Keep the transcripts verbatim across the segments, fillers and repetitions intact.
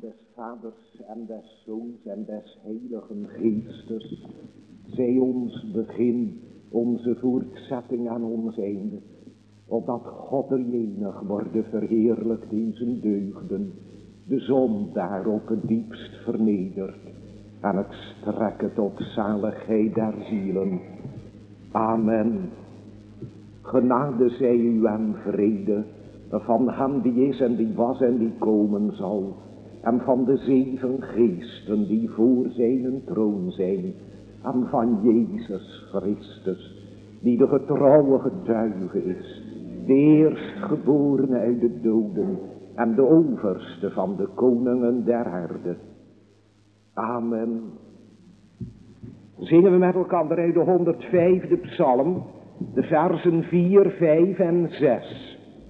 des Vaders en des Zoons en des Heiligen Geestes, zij ons begin, onze voortzetting en ons einde, opdat God er enig worden verheerlijkt in zijn deugden, de zon daarop het diepst vernedert, en het strekken tot zaligheid der zielen. Amen. Genade zij u en vrede, van hem die is en die was en die komen zal, en van de zeven geesten die voor zijn troon zijn, en van Jezus Christus, die de getrouwe getuige is, de eerstgeborene uit de doden, en de overste van de koningen der aarde. Amen. Zingen we met elkaar uit de honderdvijfde psalm, de versen vier, vijf en zes.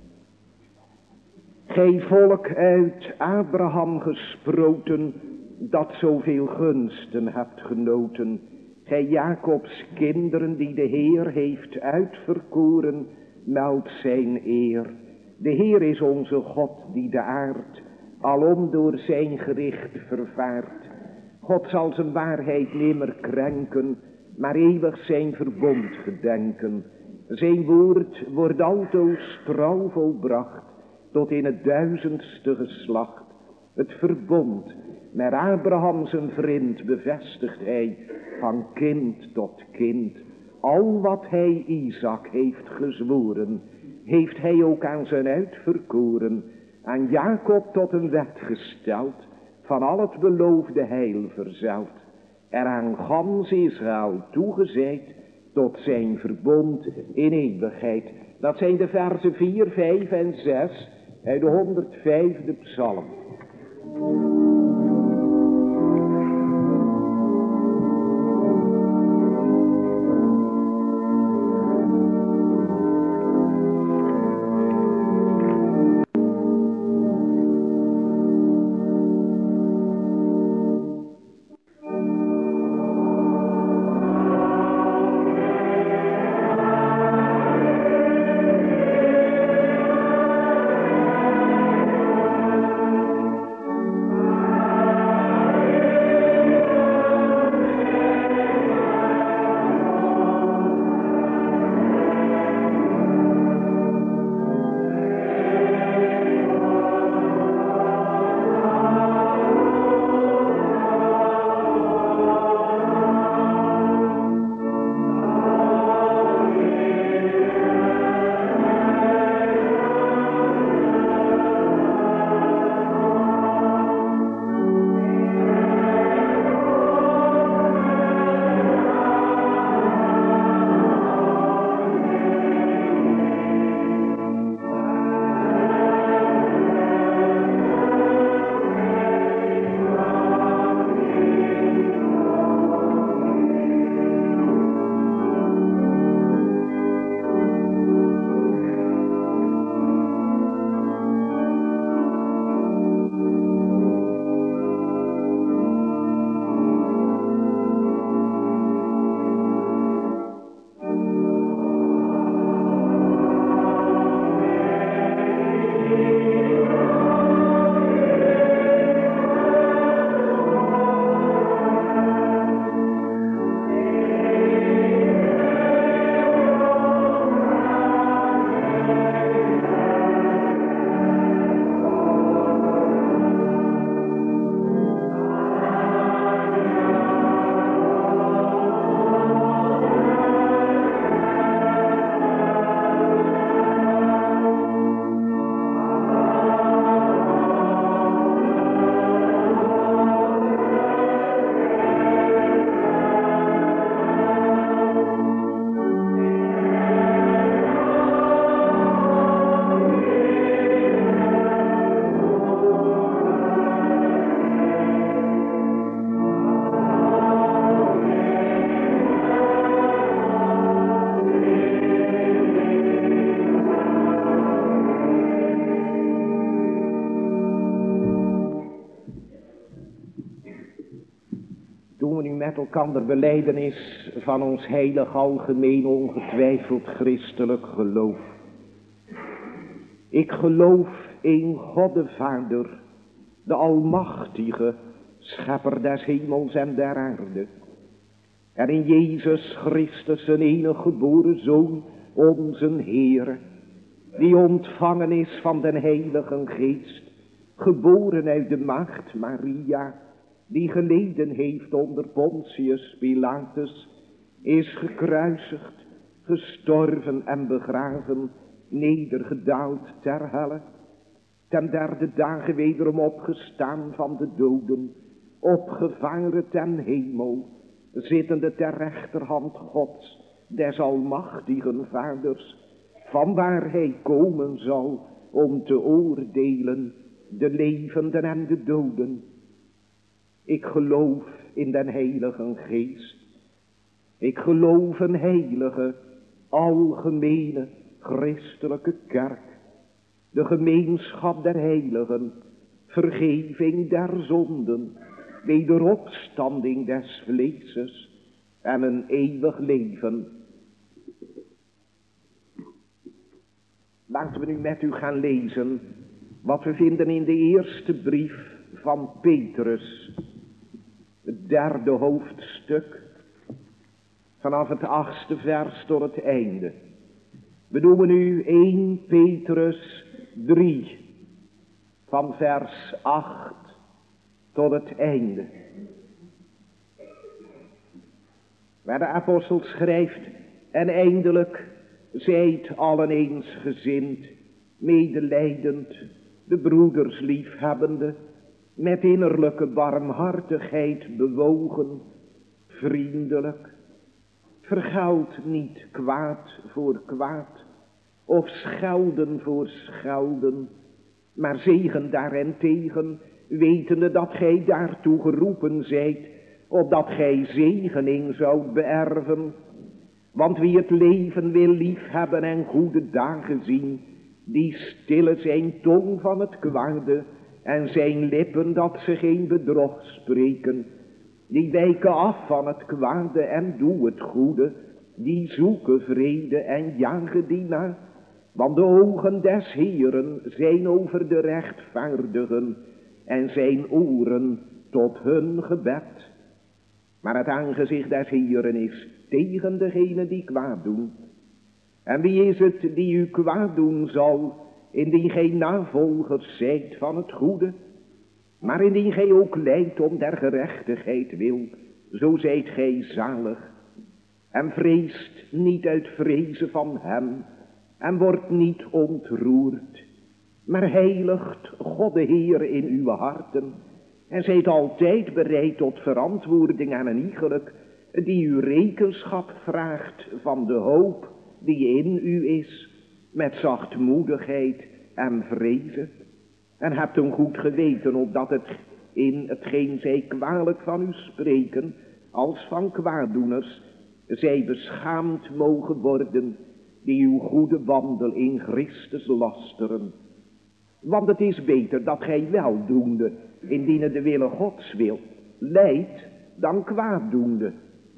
Gij volk uit Abraham gesproten, dat zoveel gunsten hebt genoten. Gij Jacobs kinderen, die de Heer heeft uitverkoren, meldt zijn eer. De Heer is onze God, die de aard alom door zijn gericht vervaart. God zal zijn waarheid nimmer krenken, maar eeuwig zijn verbond gedenken. Zijn woord wordt altoos trouw volbracht, tot in het duizendste geslacht. Het verbond met Abraham zijn vriend bevestigt hij, van kind tot kind. Al wat hij Isaac heeft gezworen, heeft hij ook aan zijn uitverkoren, aan Jacob tot een wet gesteld, van al het beloofde heil verzeld. Er aan gans Israël toegezeid, tot zijn verbond in eeuwigheid. Dat zijn de versen vier, vijf en zes uit de honderdvijfde psalm. Met elkander belijdenis van ons heilig algemeen ongetwijfeld christelijk geloof. Ik geloof in God de Vader, de Almachtige, schepper des hemels en der aarde. En in Jezus Christus, zijn enige geboren Zoon, onze Heere, die ontvangen is van den Heilige Geest, geboren uit de maagd Maria, die geleden heeft onder Pontius Pilatus, is gekruisigd, gestorven en begraven, nedergedaald ter helle, ten derde dagen wederom opgestaan van de doden, opgevaren ten hemel, zittende ter rechterhand Gods, des almachtigen Vaders, vanwaar hij komen zal om te oordelen de levenden en de doden. Ik geloof in den Heilige Geest. Ik geloof een heilige, algemene, christelijke kerk, de gemeenschap der heiligen, vergeving der zonden, wederopstanding des vleeses en een eeuwig leven. Laten we nu met u gaan lezen wat we vinden in de eerste brief van Petrus, het derde hoofdstuk, vanaf het achtste vers tot het einde. We doen nu eerste Petrus drie, van vers acht tot het einde. Waar de apostel schrijft: en eindelijk zijt allen eensgezind, medelijdend, de broeders liefhebbende, met innerlijke barmhartigheid bewogen, vriendelijk. Vergeld niet kwaad voor kwaad, of schelden voor schelden, maar zegen daarentegen, wetende dat gij daartoe geroepen zijt, opdat gij zegening zoudt beërven. Want wie het leven wil liefhebben en goede dagen zien, die stillen zijn tong van het kwade en zijn lippen dat ze geen bedrog spreken. Die wijken af van het kwade en doen het goede, die zoeken vrede en jagen die na. Want de ogen des Heeren zijn over de rechtvaardigen en zijn oren tot hun gebed. Maar het aangezicht des Heeren is tegen degene die kwaad doen. En wie is het die u kwaad doen zal, indien gij navolgers zijt van het goede? Maar indien gij ook lijdt om der gerechtigheid wil, zo zijt gij zalig. En vreest niet uit vrezen van hem, en wordt niet ontroerd. Maar heiligt God de Heer in uw harten, en zijt altijd bereid tot verantwoording aan een iegelijk, die u rekenschap vraagt van de hoop die in u is, met zachtmoedigheid en vrezen. En hebt een goed geweten, opdat het in hetgeen zij kwalijk van u spreken, als van kwaaddoeners, zij beschaamd mogen worden, die uw goede wandel in Christus lasteren. Want het is beter dat gij weldoende, indien het de wille Gods wil, lijdt dan kwaaddoende.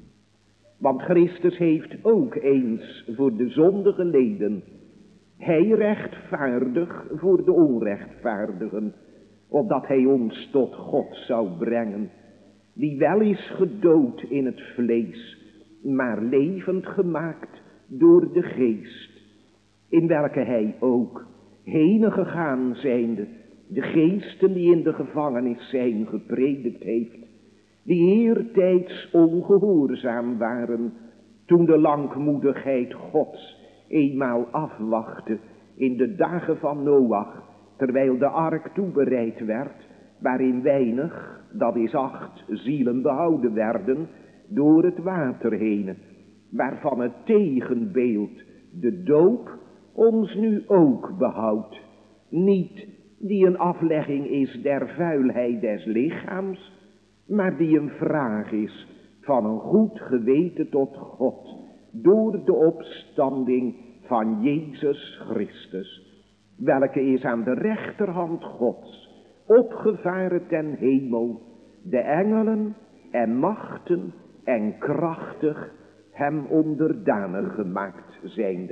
Want Christus heeft ook eens voor de zonde geleden, hij rechtvaardig voor de onrechtvaardigen, opdat hij ons tot God zou brengen, die wel is gedood in het vlees, maar levend gemaakt door de geest, in welke hij ook heen gegaan zijnde, de geesten die in de gevangenis zijn gepredikt heeft, die eertijds ongehoorzaam waren, toen de langmoedigheid Gods eenmaal afwachtte in de dagen van Noach, terwijl de ark toebereid werd, waarin weinig, dat is acht, zielen behouden werden door het water heen, waarvan het tegenbeeld, de doop, ons nu ook behoudt. Niet die een aflegging is der vuilheid des lichaams, maar die een vraag is van een goed geweten tot God, door de opstanding van Jezus Christus, welke is aan de rechterhand Gods, opgevaren ten hemel, de engelen en machten en krachtig hem onderdanig gemaakt zijnde.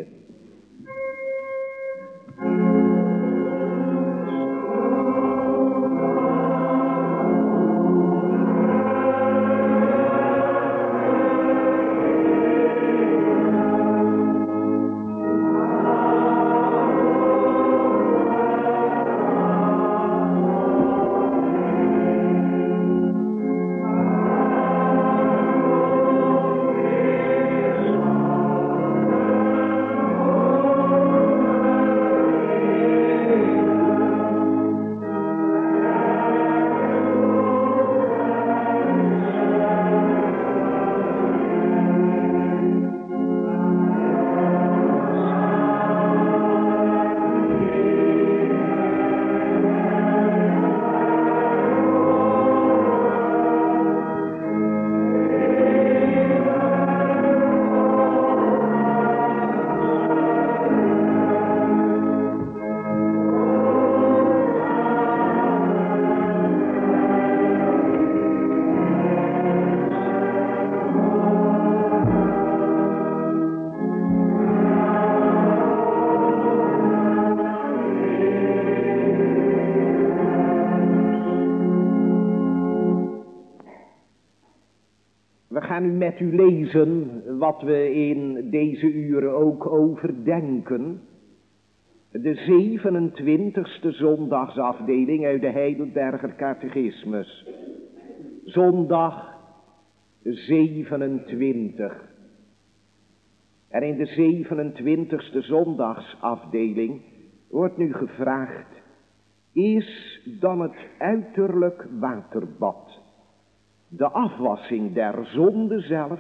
ga nu met u lezen wat we in deze uren ook overdenken. De zevenentwintigste zondagsafdeling uit de Heidelberger Catechismus. Zondag zevenentwintig. En in de zevenentwintigste zondagsafdeling wordt nu gevraagd: is dan het uiterlijk waterbad de afwassing der zonde zelf?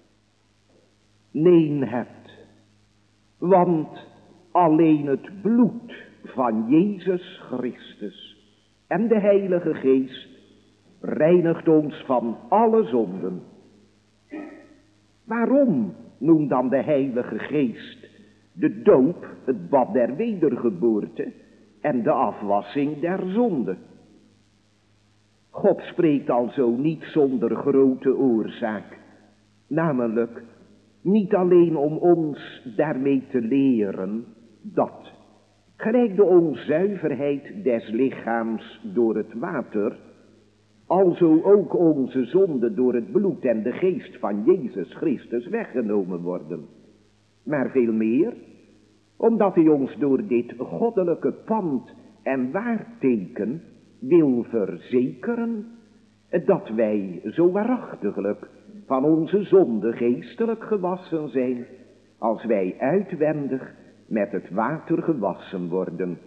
Nee, het. Want alleen het bloed van Jezus Christus en de Heilige Geest reinigt ons van alle zonden. Waarom noemt dan de Heilige Geest de doop het bad der wedergeboorte en de afwassing der zonde? God spreekt alzo niet zonder grote oorzaak, namelijk niet alleen om ons daarmee te leren dat, gelijk de onzuiverheid des lichaams door het water, alzo ook onze zonde door het bloed en de geest van Jezus Christus weggenomen worden. Maar veel meer, omdat hij ons door dit goddelijke pand en waarteken wil verzekeren dat wij zo waarachtiglijk van onze zonde geestelijk gewassen zijn, als wij uitwendig met het water gewassen worden.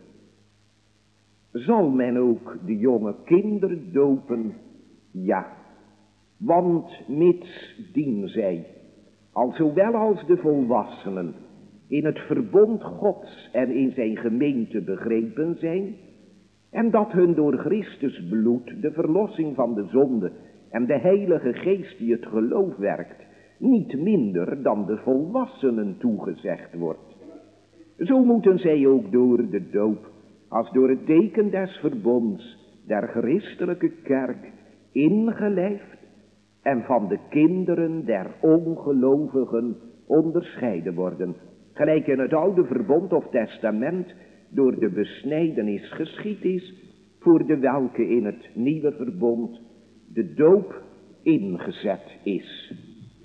Zal men ook de jonge kinderen dopen? Ja, want mits dien zij, al zowel als de volwassenen, in het verbond Gods en in zijn gemeente begrepen zijn, en dat hun door Christus bloed de verlossing van de zonde en de Heilige Geest die het geloof werkt, niet minder dan de volwassenen toegezegd wordt. Zo moeten zij ook door de doop, als door het teken des verbonds der christelijke kerk, ingelijfd en van de kinderen der ongelovigen onderscheiden worden, gelijk in het oude verbond of testament door de besnijdenis geschied is, voor de welke in het nieuwe verbond de doop ingezet is.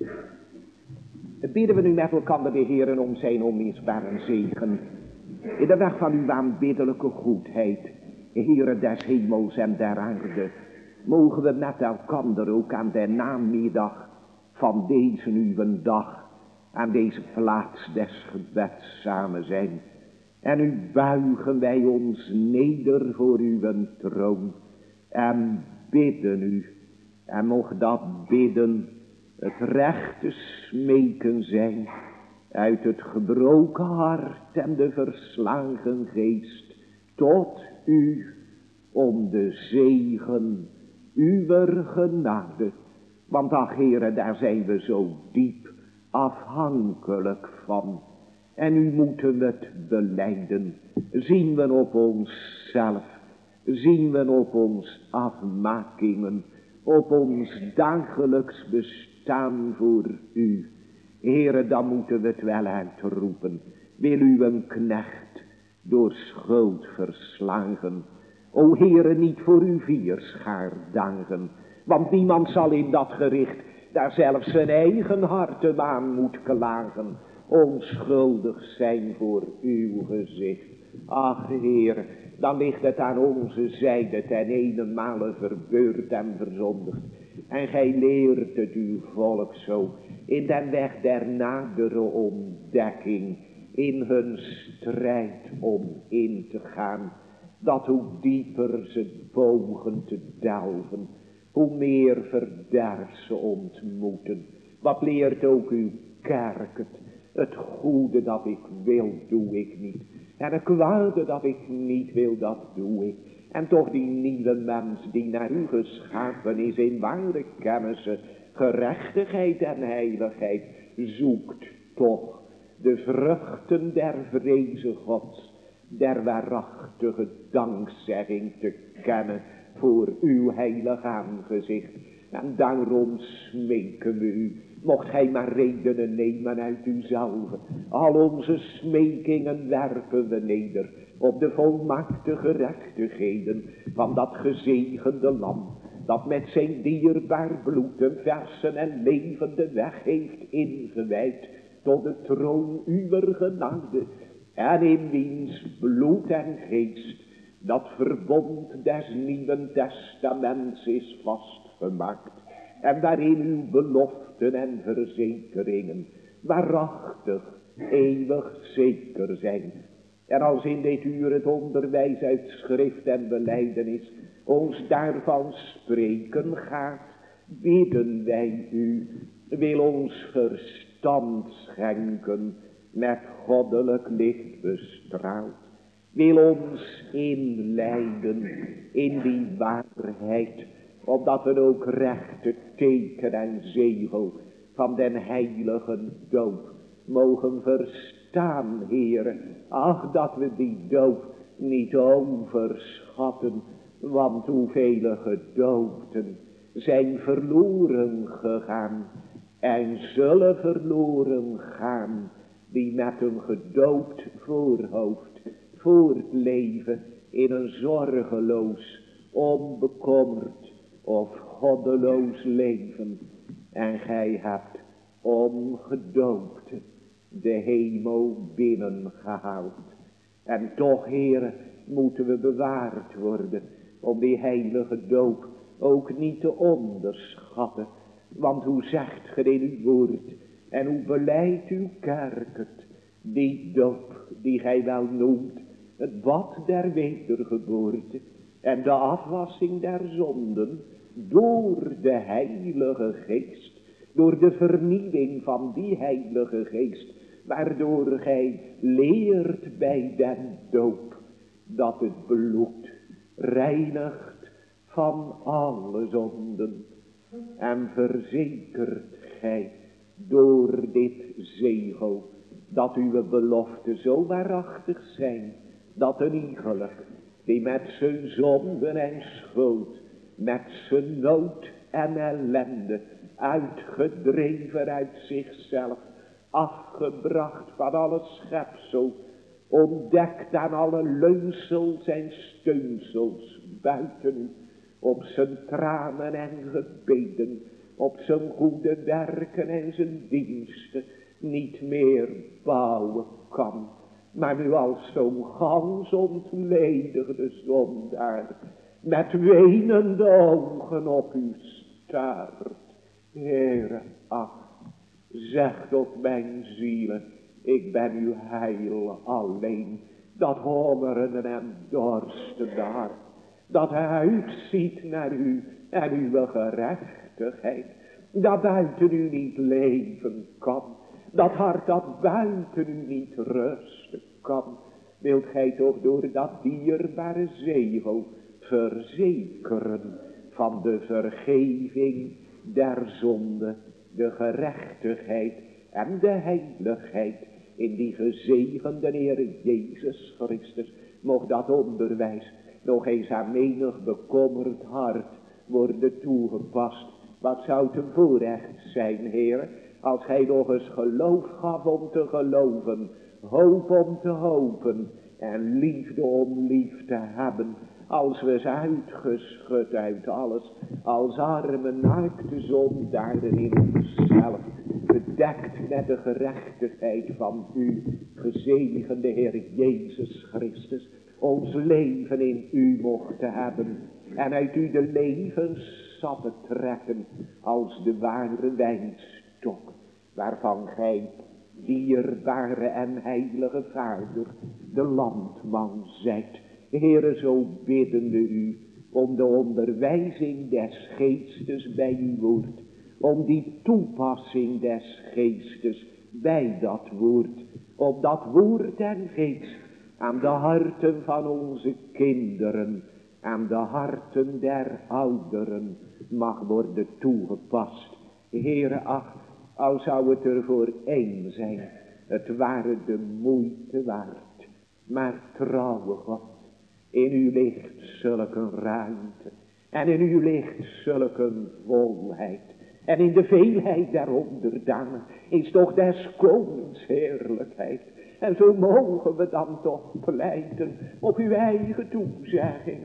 Bidden we nu met elkaar de Heeren om zijn onmisbare zegen in de weg van uw aanbiddelijke goedheid, Heere des hemels en der aarde. Mogen we met elkander ook aan de namiddag van deze uw dag, aan deze plaats des gebeds samen zijn. En nu buigen wij ons neder voor uw troon en bidden u. En mocht dat bidden het rechte smeken zijn uit het gebroken hart en de verslagen geest tot u om de zegen uwer genade. Want ach Heere, daar zijn we zo diep afhankelijk van. En nu moeten we het belijden. Zien we op onszelf, zien we op ons afmakingen, op ons dagelijks bestaan voor u. Heere, dan moeten we het wel uitroepen. Wil u een knecht door schuld verslagen? O Heere, niet voor uw vierschaar danken, want niemand zal in dat gericht daar zelfs zijn eigen hart hem aan moet klagen. Onschuldig zijn voor uw gezicht. Ach Heer, dan ligt het aan onze zijde ten eenenmale verbeurd en verzondigd. En gij leert het uw volk zo in den weg der nadere ontdekking, in hun strijd om in te gaan, dat hoe dieper ze bogen te delven, hoe meer verderf ze ontmoeten. Wat leert ook uw kerk het? Het goede dat ik wil, doe ik niet. En het kwade dat ik niet wil, dat doe ik. En toch die nieuwe mens die naar u geschapen is in ware kennis, gerechtigheid en heiligheid, zoekt toch de vruchten der vreze Gods, der waarachtige dankzegging te kennen voor uw heilig aangezicht. En daarom smeken we u, mocht gij maar redenen nemen uit uzelf. Al onze smekingen werpen we neder op de volmaakte gerechtigheden van dat gezegende lam, dat met zijn dierbaar bloed een verse en levende weg heeft ingewijd tot de troon uwer genade, en in wiens bloed en geest dat verbond des nieuwen testaments is vastgemaakt, en waarin uw beloften en verzekeringen waarachtig, eeuwig zeker zijn. En als in dit uur het onderwijs uit schrift en belijdenis ons daarvan spreken gaat, bidden wij u, wil ons verstand schenken, met goddelijk licht bestraald. Wil ons inleiden in die waarheid, opdat we ook rechte teken en zegel van den heilige doop mogen verstaan, Heere. Ach, dat we die doop niet overschatten, want hoeveel gedoopten zijn verloren gegaan en zullen verloren gaan, die met een gedoopt voorhoofd voortleven in een zorgeloos, onbekommerd of goddeloos leven. En gij hebt ongedoopten de hemel binnengehaald. En toch, Heere, moeten we bewaard worden om die heilige doop ook niet te onderschatten. Want hoe zegt ge in uw woord en hoe beleidt uw kerk het, die doop die gij wel noemt het bad der wedergeboorte en de afwassing der zonden door de heilige geest, door de vernieuwing van die heilige geest, waardoor gij leert bij den doop dat het bloed reinigt van alle zonden. En verzekert gij door dit zegel dat uw beloften zo waarachtig zijn, dat een iegelijk die met zijn zonden en schuld, met zijn nood en ellende, uitgedreven uit zichzelf, afgebracht van alle schepsel, ontdekt aan alle leunsels en steunsels buiten u, op zijn tranen en gebeden, op zijn goede werken en zijn diensten, niet meer bouwen kan, maar nu als zo'n gans ontledigde zondaar, met wenende ogen op u staart. Heere, ach, zeg tot mijn zielen, ik ben uw heil alleen, dat hongerende en dorstende hart, dat uitziet naar u en uw gerechtigheid, dat buiten u niet leven kan, dat hart dat buiten u niet rusten kan, wilt gij toch door dat dierbare zegel verzekeren van de vergeving der zonde, de gerechtigheid en de heiligheid in die gezegende Heer Jezus Christus. Mocht dat onderwijs nog eens aan menig bekommerd hart worden toegepast. Wat zou het een voorrecht zijn, Heer, als gij nog eens geloof gaf om te geloven, hoop om te hopen en liefde om lief te hebben. Als we ze uitgeschud uit alles, als arme naakte zondaren in onszelf, bedekt met de gerechtigheid van u, gezegende Heer Jezus Christus, ons leven in u mochten hebben en uit u de levenssappen trekken als de ware wijnstok, waarvan gij, dierbare en heilige Vader, de landman zijt. Heere, zo bidden we u om de onderwijzing des geestes bij uw woord, om die toepassing des geestes bij dat woord, op dat woord en geest aan de harten van onze kinderen, aan de harten der ouderen mag worden toegepast. Heere, ach, al zou het er voor één zijn, het ware de moeite waard. Maar trouwe God, in u ligt zulke ruimte en in u ligt zulke volheid. En in de veelheid der onderdanen is toch des konings heerlijkheid. En zo mogen we dan toch pleiten op uw eigen toezeggingen.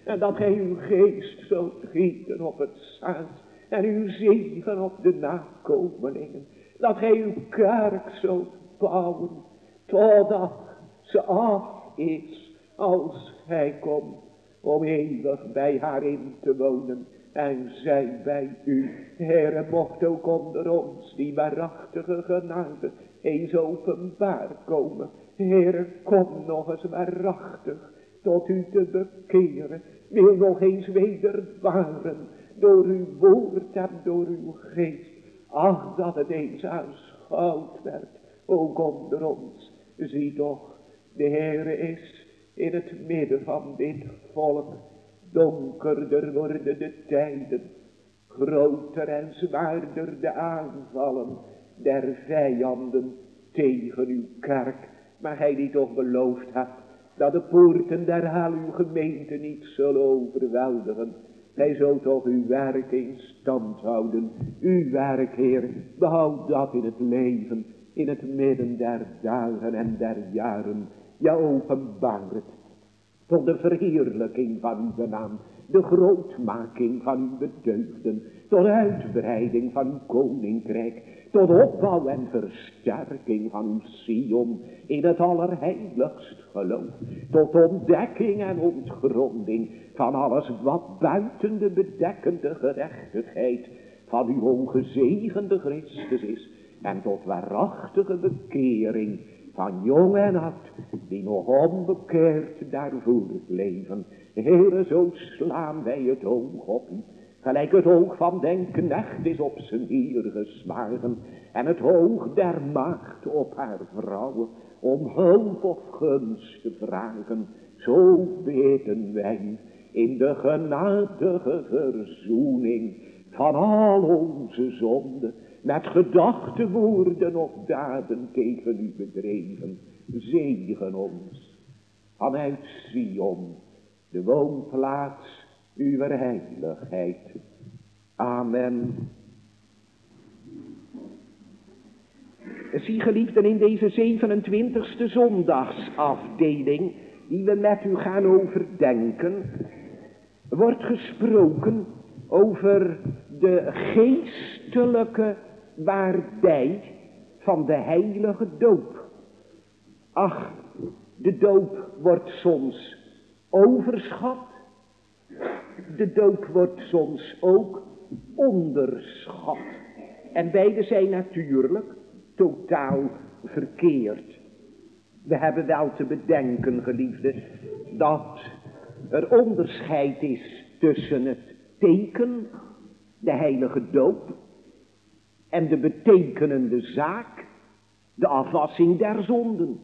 En dat gij uw geest zult gieten op het zaad. En uw zegen op de nakomelingen. Dat gij uw kerk zult bouwen. Totdat ze af is. Als gij komt. Om eeuwig bij haar in te wonen. En zij bij u. Heere, mocht ook onder ons die waarachtige genade eens openbaar komen. Heere, kom nog eens waarachtig tot u te bekeren. Wil nog eens wedervaren door uw woord en door uw geest. Ach, dat het eens aanschouwd werd, ook onder ons. Zie toch, de Heere is in het midden van dit volk. Donkerder worden de tijden, groter en zwaarder de aanvallen der vijanden tegen uw kerk. Maar gij die toch beloofd hebt, dat de poorten der hel uw gemeente niet zullen overweldigen. Gij zult toch uw werk in stand houden. Uw werk, Heer, behoud dat in het leven, in het midden der dagen en der jaren. Ja, openbaar het tot de verheerlijking van uw naam, de grootmaking van uw deugden, tot uitbreiding van uw koninkrijk, tot opbouw en versterking van uw Sion in het allerheiligst geloof, tot ontdekking en ontgronding van alles wat buiten de bedekkende gerechtigheid van uw ongezegende Christus is, en tot waarachtige bekering van jong en oud, die nog onbekeerd daarvoor leven. Heere, zo slaan wij het oog op u, gelijk het oog van den knecht is op zijn heer geslagen, en het oog der maagd op haar vrouwen, om hulp of gunst te vragen. Zo bidden wij in de genadige verzoening van al onze zonden, met gedachten, woorden of daden tegen u bedreven. Zegen ons vanuit Sion, de woonplaats uw heiligheid. Amen. Zie, geliefden, in deze zevenentwintigste zondagsafdeling, die we met u gaan overdenken, wordt gesproken over de geestelijke waardij van de heilige doop. Ach, de doop wordt soms overschat. De doop wordt soms ook onderschat. En beide zijn natuurlijk totaal verkeerd. We hebben wel te bedenken, geliefden, dat er onderscheid is tussen het teken, de heilige doop, en de betekenende zaak, de afwassing der zonden.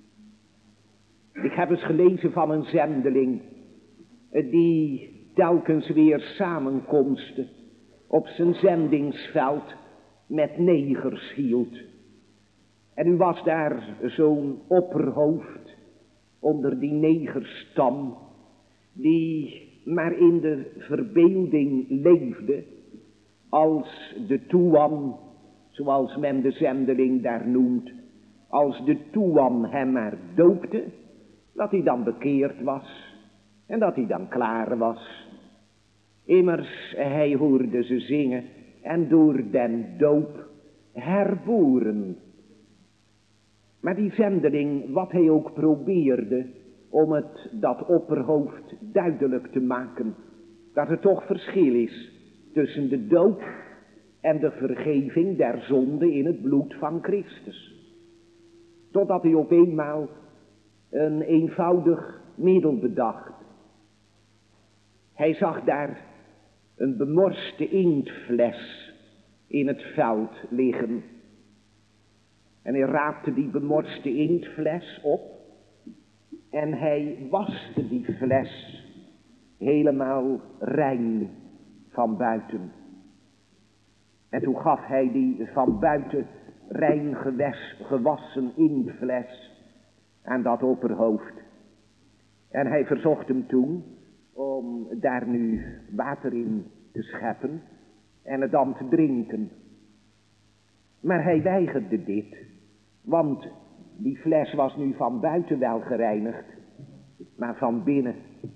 Ik heb eens gelezen van een zendeling, die telkens weer samenkomsten op zijn zendingsveld met negers hield. En u was daar zo'n opperhoofd onder die negerstam, die maar in de verbeelding leefde, als de Toewan, zoals men de zendeling daar noemt, als de Toewan hem maar doopte, dat hij dan bekeerd was en dat hij dan klaar was. Immers, hij hoorde ze zingen, en door den doop herboren. Maar die zendeling, wat hij ook probeerde om het dat opperhoofd duidelijk te maken, dat er toch verschil is tussen de doop en de vergeving der zonde in het bloed van Christus. Totdat hij op eenmaal een eenvoudig middel bedacht. Hij zag daar een bemorste inktfles in het veld liggen. En hij raapte die bemorste inktfles op. En hij waste die fles helemaal rein van buiten. En toen gaf hij die van buiten rein gewes, gewassen inktfles aan dat opperhoofd. En hij verzocht hem toen om daar nu water in te scheppen en het dan te drinken. Maar hij weigerde dit, want die fles was nu van buiten wel gereinigd, maar van binnen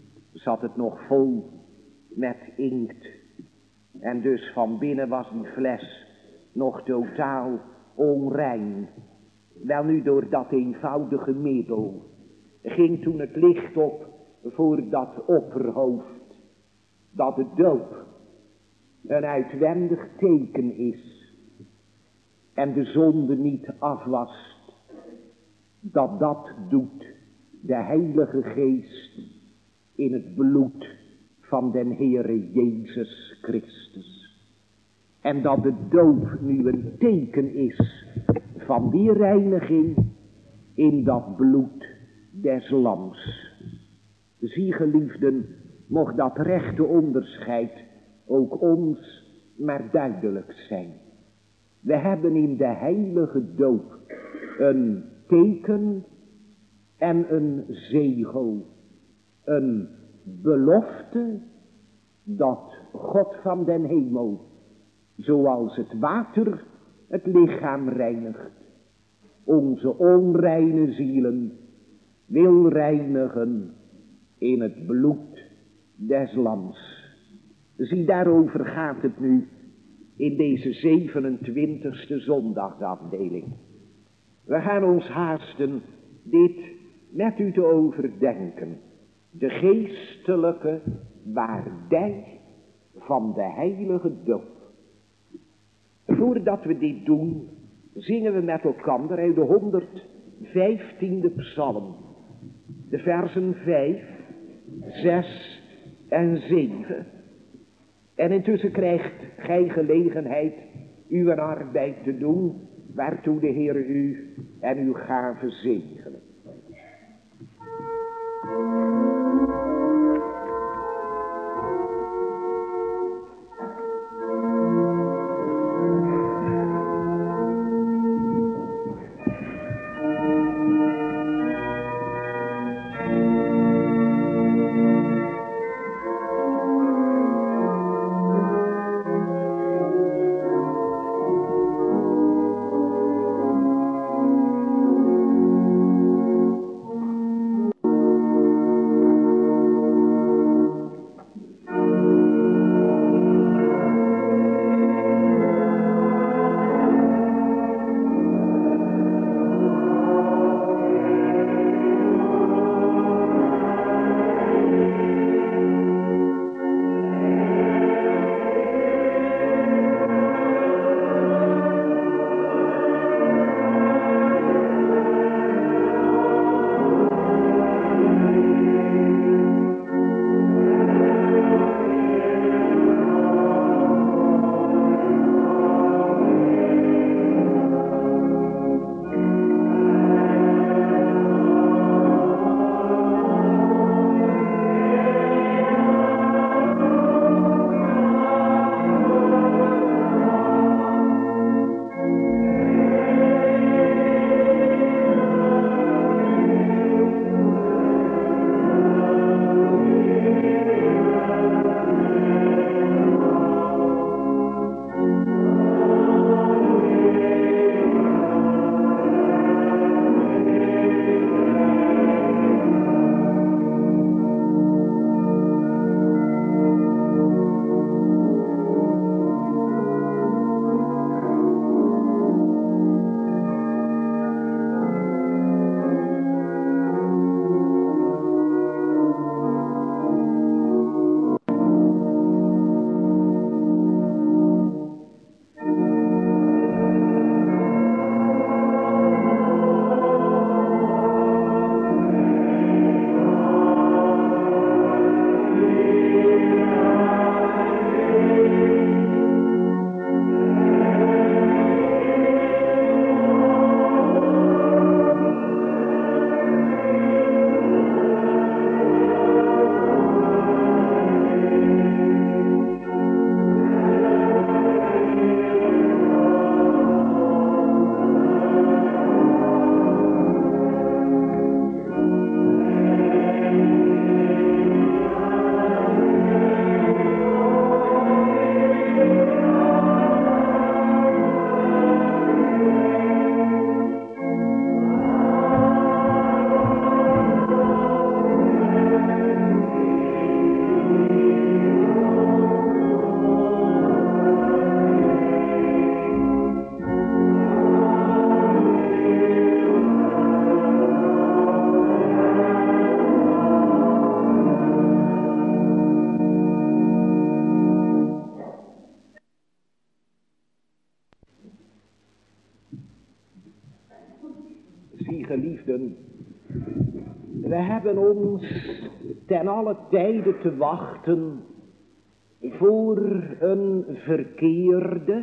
zat het nog vol met inkt. En dus van binnen was die fles nog totaal onrein. Wel nu, door dat eenvoudige middel ging toen het licht op voor dat opperhoofd, dat de doop een uitwendig teken is en de zonde niet afwast, dat dat doet de Heilige Geest in het bloed van den Heere Jezus Christus. En dat de doop nu een teken is van die reiniging in dat bloed des lams. Zie, geliefden, mocht dat rechte onderscheid ook ons maar duidelijk zijn. We hebben in de heilige doop een teken en een zegel. Een belofte dat God van den hemel, zoals het water het lichaam reinigt, onze onreine zielen wil reinigen in het bloed des lams. Zie, daarover gaat het nu in deze zevenentwintigste zondagsafdeling. We gaan ons haasten dit met u te overdenken. De geestelijke waardij van de heilige doop. Voordat we dit doen, zingen we met elkaar uit de honderdvijftiende psalm. De versen vijf, zes en zeven. En intussen krijgt gij gelegenheid uw arbeid te doen, waartoe de Heer u en uw gave zegenen. Zie geliefden, we hebben ons ten alle tijde te wachten voor een verkeerde,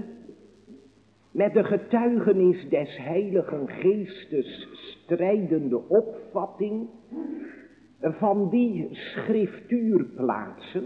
met de getuigenis des Heiligen Geestes strijdende opvatting van die schriftuurplaatsen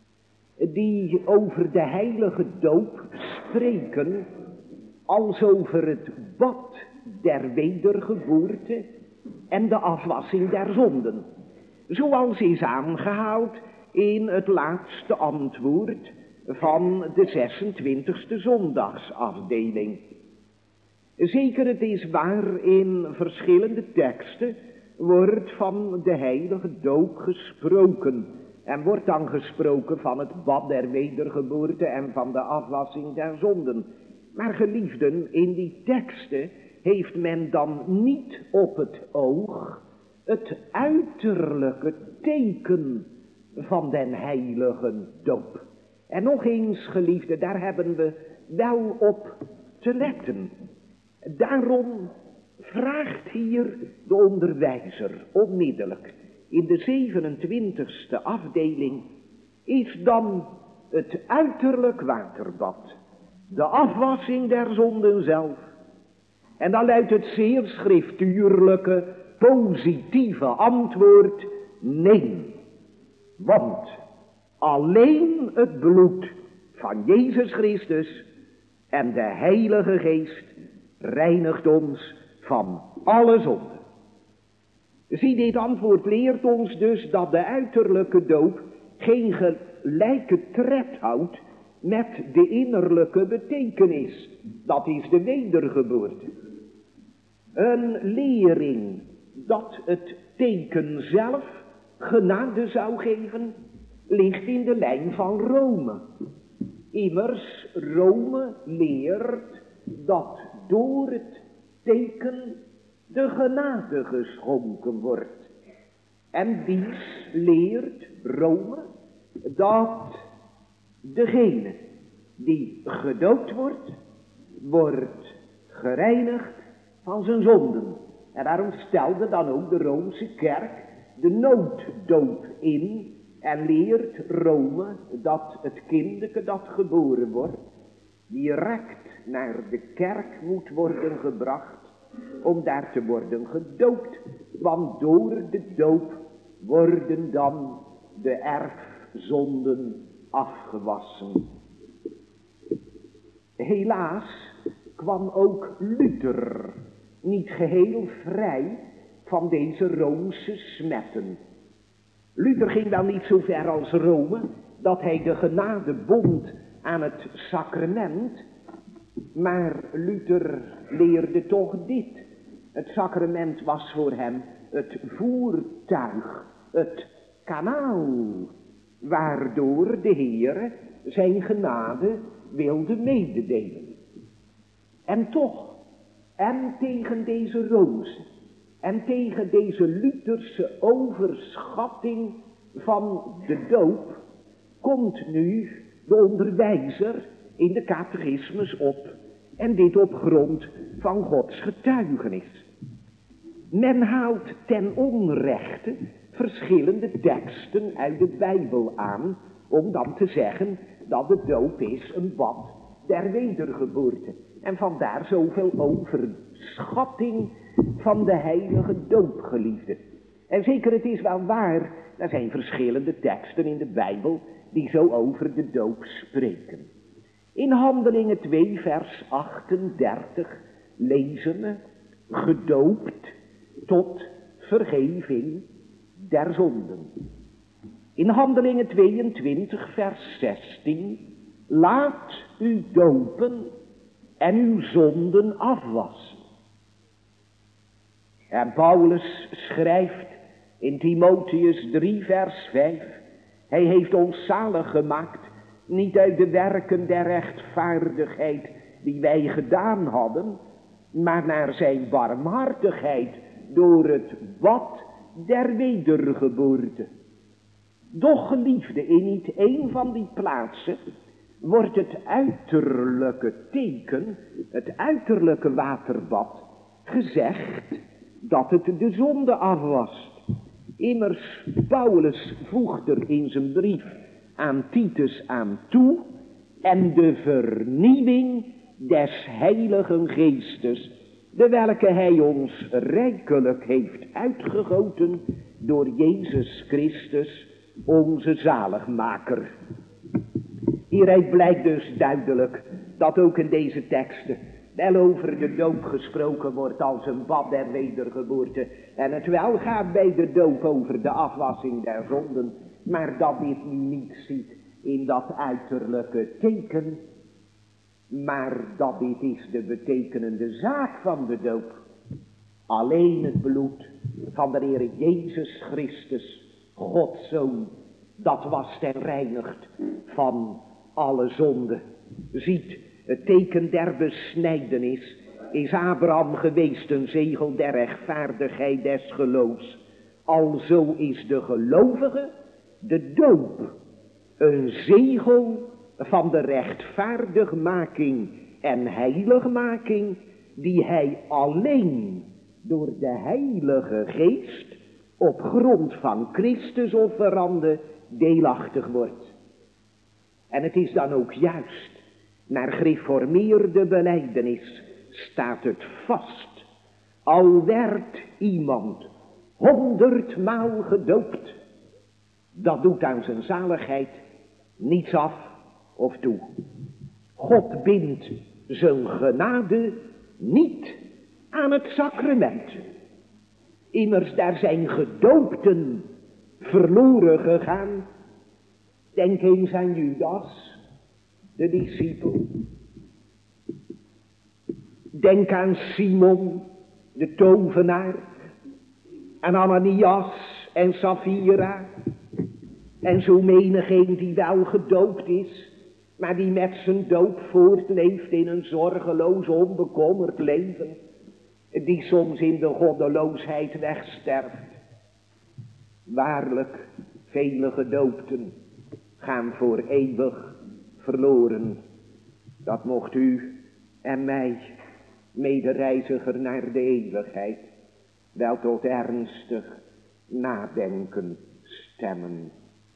die over de heilige doop spreken als over het bad der wedergeboorte en de afwassing der zonden, zoals is aangehaald in het laatste antwoord van de zesentwintigste zondagsafdeling. Zeker, het is waar, in verschillende teksten wordt van de heilige doop gesproken. En wordt dan gesproken van het bad der wedergeboorte en van de afwassing der zonden. Maar geliefden, in die teksten heeft men dan niet op het oog het uiterlijke teken van den heilige doop. En nog eens, geliefden, daar hebben we wel op te letten. Daarom vraagt hier de onderwijzer onmiddellijk in de zevenentwintigste afdeling: is dan het uiterlijk waterbad de afwassing der zonden zelf? En dan luidt het zeer schriftuurlijke, positieve antwoord: nee. Want alleen het bloed van Jezus Christus en de Heilige Geest reinigt ons van alle zonden. Zie, dit antwoord leert ons dus dat de uiterlijke doop geen gelijke tred houdt met de innerlijke betekenis. Dat is de wedergeboorte. Een lering dat het teken zelf genade zou geven, ligt in de lijn van Rome. Immers, Rome leert dat door het teken de genade geschonken wordt. En dies leert Rome dat degene die gedoopt wordt, wordt gereinigd van zijn zonden. En daarom stelde dan ook de Roomse kerk de nooddoop in en leert Rome dat het kindeke dat geboren wordt direct naar de kerk moet worden gebracht om daar te worden gedoopt, want door de doop worden dan de erfzonden afgewassen. Helaas kwam ook Luther niet geheel vrij van deze Roomse smetten. Luther ging wel niet zo ver als Rome dat hij de genade bond aan het sacrament, maar Luther leerde toch dit. Het sacrament was voor hem het voertuig, het kanaal, waardoor de Heere zijn genade wilde mededelen. En toch, en tegen deze Roomse, en tegen deze Lutherse overschatting van de doop, komt nu de onderwijzer in de catechismus op, en dit op grond van Gods getuigenis. Men haalt ten onrechte verschillende teksten uit de Bijbel aan, om dan te zeggen dat de doop is een bad der wedergeboorte. En vandaar zoveel overschatting van de heilige doop, geliefde. En zeker, het is wel waar, er zijn verschillende teksten in de Bijbel die zo over de doop spreken. In Handelingen twee vers achtendertig lezen we: gedoopt tot vergeving der zonden. In Handelingen tweeëntwintig vers zestien: laat u dopen en uw zonden afwassen. En Paulus schrijft in Timotheus drie vers vijf: hij heeft ons zalig gemaakt, niet uit de werken der rechtvaardigheid die wij gedaan hadden, maar naar zijn barmhartigheid door het bad der wedergeboorte. Doch, geliefde, in niet één van die plaatsen wordt het uiterlijke teken, het uiterlijke waterbad, gezegd dat het de zonde afwast. Immers, Paulus voegt er in zijn brief aan Titus aan toe, en de vernieuwing des Heiligen Geestes, de welke hij ons rijkelijk heeft uitgegoten door Jezus Christus, onze zaligmaker. Hieruit blijkt dus duidelijk dat ook in deze teksten wel over de doop gesproken wordt als een bad der wedergeboorte. En het wel gaat bij de doop over de afwassing der zonden, maar dat dit nu niet ziet in dat uiterlijke teken, maar dat dit is de betekenende zaak van de doop. Alleen het bloed van de Heer Jezus Christus, Gods Zoon, dat wast en reinigt van alle zonde. Ziet, het teken der besnijdenis is Abraham geweest een zegel der rechtvaardigheid des geloofs. Alzo is de gelovige, de doop, een zegel van de rechtvaardigmaking en heiligmaking, die hij alleen door de Heilige Geest op grond van Christus offerande deelachtig wordt. En het is dan ook juist, naar gereformeerde belijdenis staat het vast, al werd iemand honderdmaal gedoopt, dat doet aan zijn zaligheid niets af of toe. God bindt zijn genade niet aan het sacrament. Immers, daar zijn gedoopten verloren gegaan. Denk eens aan Judas, de discipel. Denk aan Simon, de tovenaar. Aan Ananias en Sapphira. En zo menigeen die wel gedoopt is, maar die met zijn doop voortleeft in een zorgeloos, onbekommerd leven, die soms in de goddeloosheid wegsterft. Waarlijk, vele gedoopten gaan voor eeuwig verloren. Dat mocht u en mij, medereiziger naar de eeuwigheid, wel tot ernstig nadenken stemmen.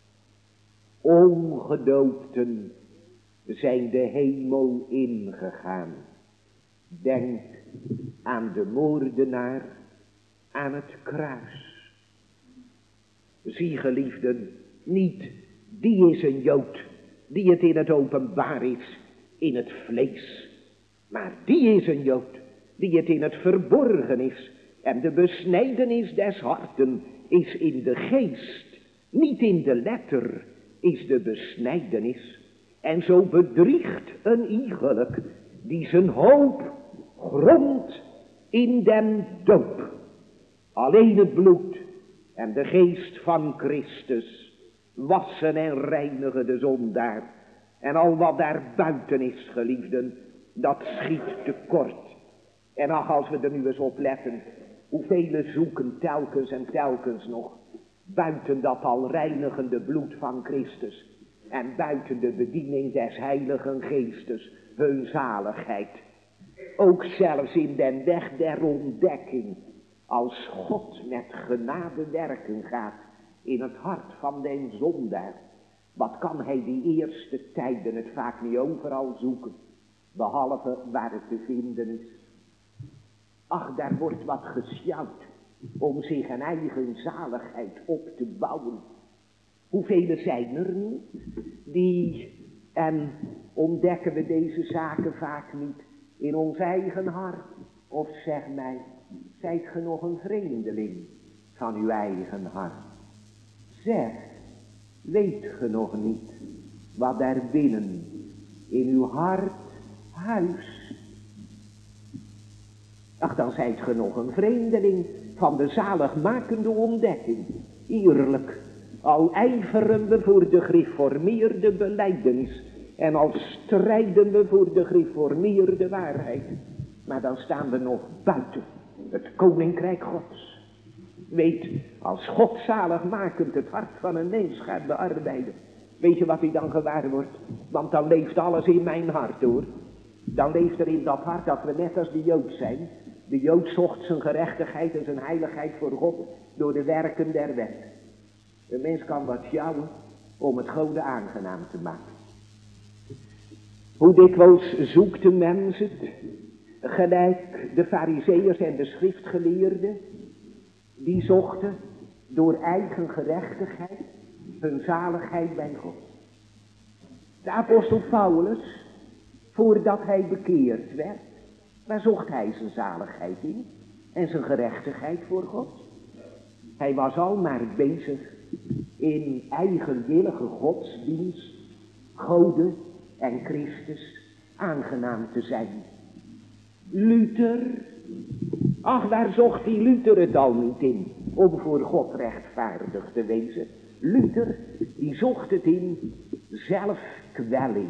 Ongedoopten zijn de hemel ingegaan. Denk aan de moordenaar aan het kruis. Zie, geliefden, niet die is een Jood die het in het openbaar is in het vlees, maar die is een Jood die het in het verborgen is, en de besnijdenis des harten is in de geest, niet in de letter is de besnijdenis. En zo bedriegt een iegelijk die zijn hoop grondt in den doop. Alleen het bloed en de geest van Christus wassen en reinigen de zondaar. En al wat daar buiten is, geliefden, dat schiet tekort. En ach, als we er nu eens op letten, hoeveel zoeken telkens en telkens nog buiten dat al reinigende bloed van Christus en buiten de bediening des Heiligen Geestes hun zaligheid. Ook zelfs in den weg der ontdekking, als God met genade werken gaat in het hart van den zondaar, wat kan hij die eerste tijden het vaak niet overal zoeken, behalve waar het te vinden is. Ach, daar wordt wat gesjouwd om zich een eigen zaligheid op te bouwen. Hoeveel zijn er niet die, en ontdekken we deze zaken vaak niet in ons eigen hart? Of zeg mij, zijt ge nog een vreemdeling van uw eigen hart? Zeg, weet ge nog niet wat daar binnen in uw hart huist? Ach, dan zijt ge nog een vreemdeling van de zaligmakende ontdekking. Eerlijk, al ijveren we voor de gereformeerde belijdenis en al strijden we voor de gereformeerde waarheid, maar dan staan we nog buiten het koninkrijk Gods. Weet, als God zaligmakend het hart van een mens gaat bearbeiden, weet je wat hij dan gewaar wordt? Want dan leeft alles in mijn hart, hoor. Dan leeft er in dat hart dat we net als de Jood zijn, De Jood zocht zijn gerechtigheid en zijn heiligheid voor God door de werken der wet. Een mens kan wat sjouwen om het Gode aangenaam te maken. Hoe dikwijls zoekt de mens het, gelijk de farizeeërs en de schriftgeleerden, die zochten door eigen gerechtigheid hun zaligheid bij God. De apostel Paulus, voordat hij bekeerd werd, waar zocht hij zijn zaligheid in en zijn gerechtigheid voor God? Hij was al maar bezig in eigenwillige godsdienst, Gode en Christus aangenaam te zijn. Luther, ach, waar zocht die Luther het al niet in om voor God rechtvaardig te wezen? Luther, die zocht het in zelfkwelling,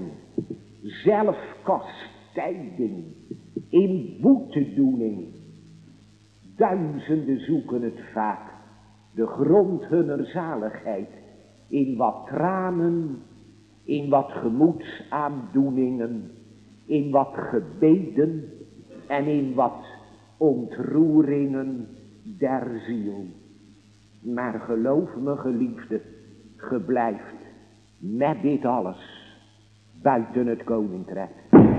zelfkastijding, in boetedoening. Duizenden zoeken het vaak, de grond hunner zaligheid, in wat tranen, in wat gemoedsaandoeningen, in wat gebeden en in wat ontroeringen der ziel. Maar geloof me geliefde, ge blijft met dit alles buiten het koninkrijk.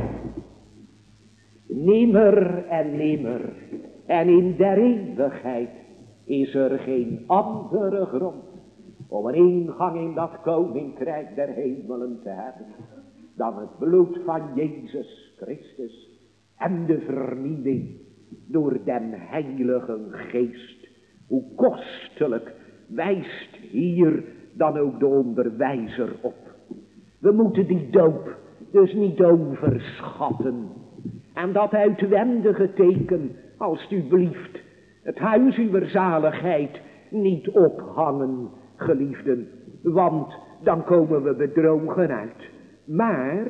Nimmer en nimmer en in der eeuwigheid is er geen andere grond om een ingang in dat koninkrijk der hemelen te hebben dan het bloed van Jezus Christus en de vernieuwing door den Heilige Geest. Hoe kostelijk wijst hier dan ook de onderwijzer op. We moeten die doop dus niet overschatten. En dat uitwendige teken, alstublieft, het huis uwer zaligheid niet ophangen, geliefden, want dan komen we bedrogen uit. Maar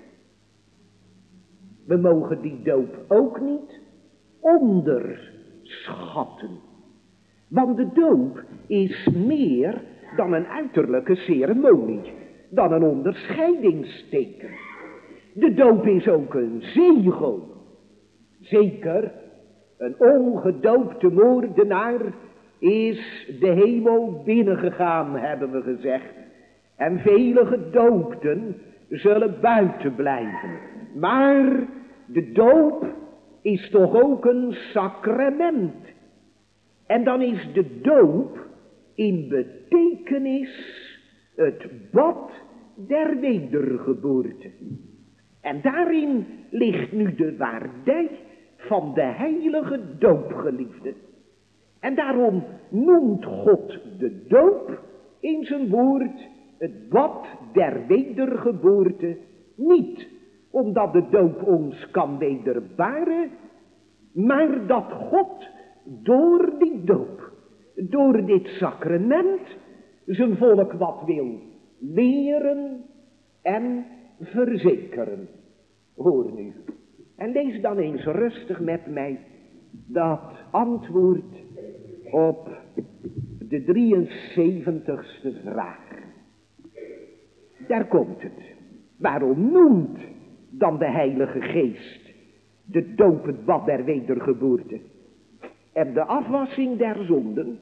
we mogen die doop ook niet onderschatten. Want de doop is meer dan een uiterlijke ceremonie, dan een onderscheidingsteken. De doop is ook een zegel. Zeker, een ongedoopte moordenaar is de hemel binnengegaan, hebben we gezegd. En vele gedoopten zullen buiten blijven. Maar de doop is toch ook een sacrament. En dan is de doop in betekenis het bad der wedergeboorte. En daarin ligt nu de waardij van de heilige doopgeliefde. En daarom noemt God de doop in zijn woord het bad der wedergeboorte niet omdat de doop ons kan wederbaren, maar dat God door die doop, door dit sacrament, zijn volk wat wil leren en verzekeren. Hoor nu. En lees dan eens rustig met mij dat antwoord op de drieënzeventigste vraag. Daar komt het. Waarom noemt dan de Heilige Geest de doop het bad der wedergeboorte en de afwassing der zonden?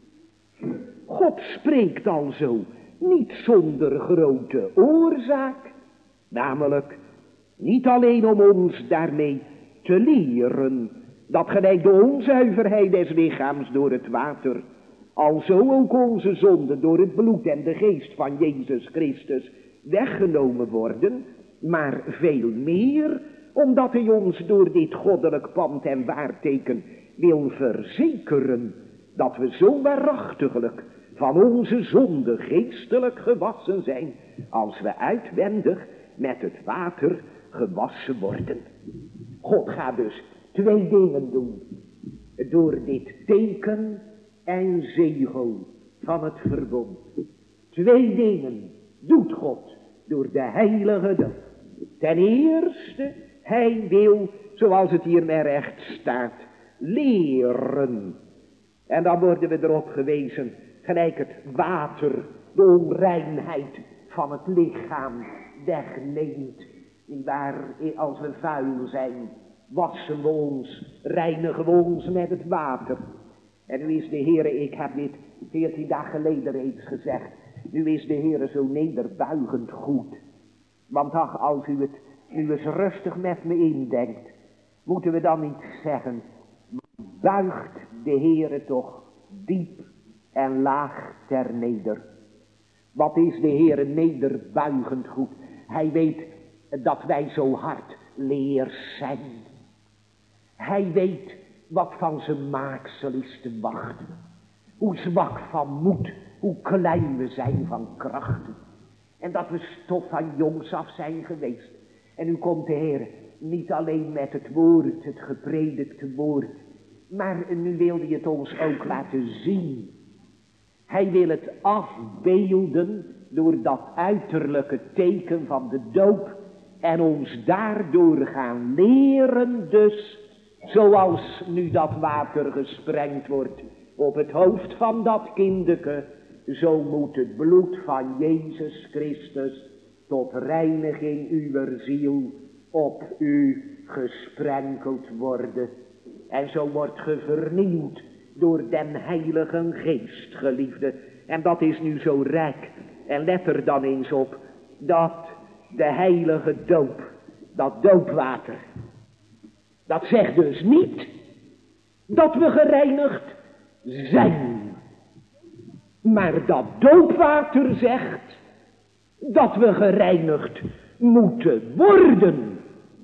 God spreekt alzo niet zonder grote oorzaak, namelijk niet alleen om ons daarmee te leren dat gelijk de onzuiverheid des lichaams door het water, alzo ook onze zonden door het bloed en de geest van Jezus Christus weggenomen worden, maar veel meer omdat hij ons door dit goddelijk pand en waarteken wil verzekeren dat we zo waarachtiglijk van onze zonde geestelijk gewassen zijn, als we uitwendig met het water gewassen worden. God gaat dus twee dingen doen, door dit teken en zegel van het verbond. Twee dingen doet God door de heilige doop. Ten eerste, hij wil, zoals het hier met recht staat, leren. En dan worden we erop gewezen, gelijk het water de onreinheid van het lichaam wegneemt. Waar als we vuil zijn, wassen we ons, reinigen we ons met het water. En nu is de Heere, ik heb dit veertien dagen geleden reeds gezegd, nu is de Heere zo nederbuigend goed. Want ach, als u het nu eens rustig met me indenkt, moeten we dan niet zeggen, buigt de Heere toch diep en laag ter neder. Wat is de Heere nederbuigend goed? Hij weet dat wij zo hard leer zijn. Hij weet wat van zijn maaksel is te wachten. Hoe zwak van moed, hoe klein we zijn van krachten. En dat we stof van jongs af zijn geweest. En nu komt de Heer niet alleen met het woord, het gepredikte woord. Maar nu wil hij het ons ook laten zien. Hij wil het afbeelden door dat uiterlijke teken van de doop. En ons daardoor gaan leren dus, zoals nu dat water gesprengd wordt op het hoofd van dat kindeke, zo moet het bloed van Jezus Christus tot reiniging uwer ziel op u gesprenkeld worden. En zo wordt ge vernieuwd door den Heilige Geest, geliefde. En dat is nu zo rijk. En let er dan eens op dat de heilige doop, dat doopwater, dat zegt dus niet dat we gereinigd zijn. Maar dat doopwater zegt dat we gereinigd moeten worden.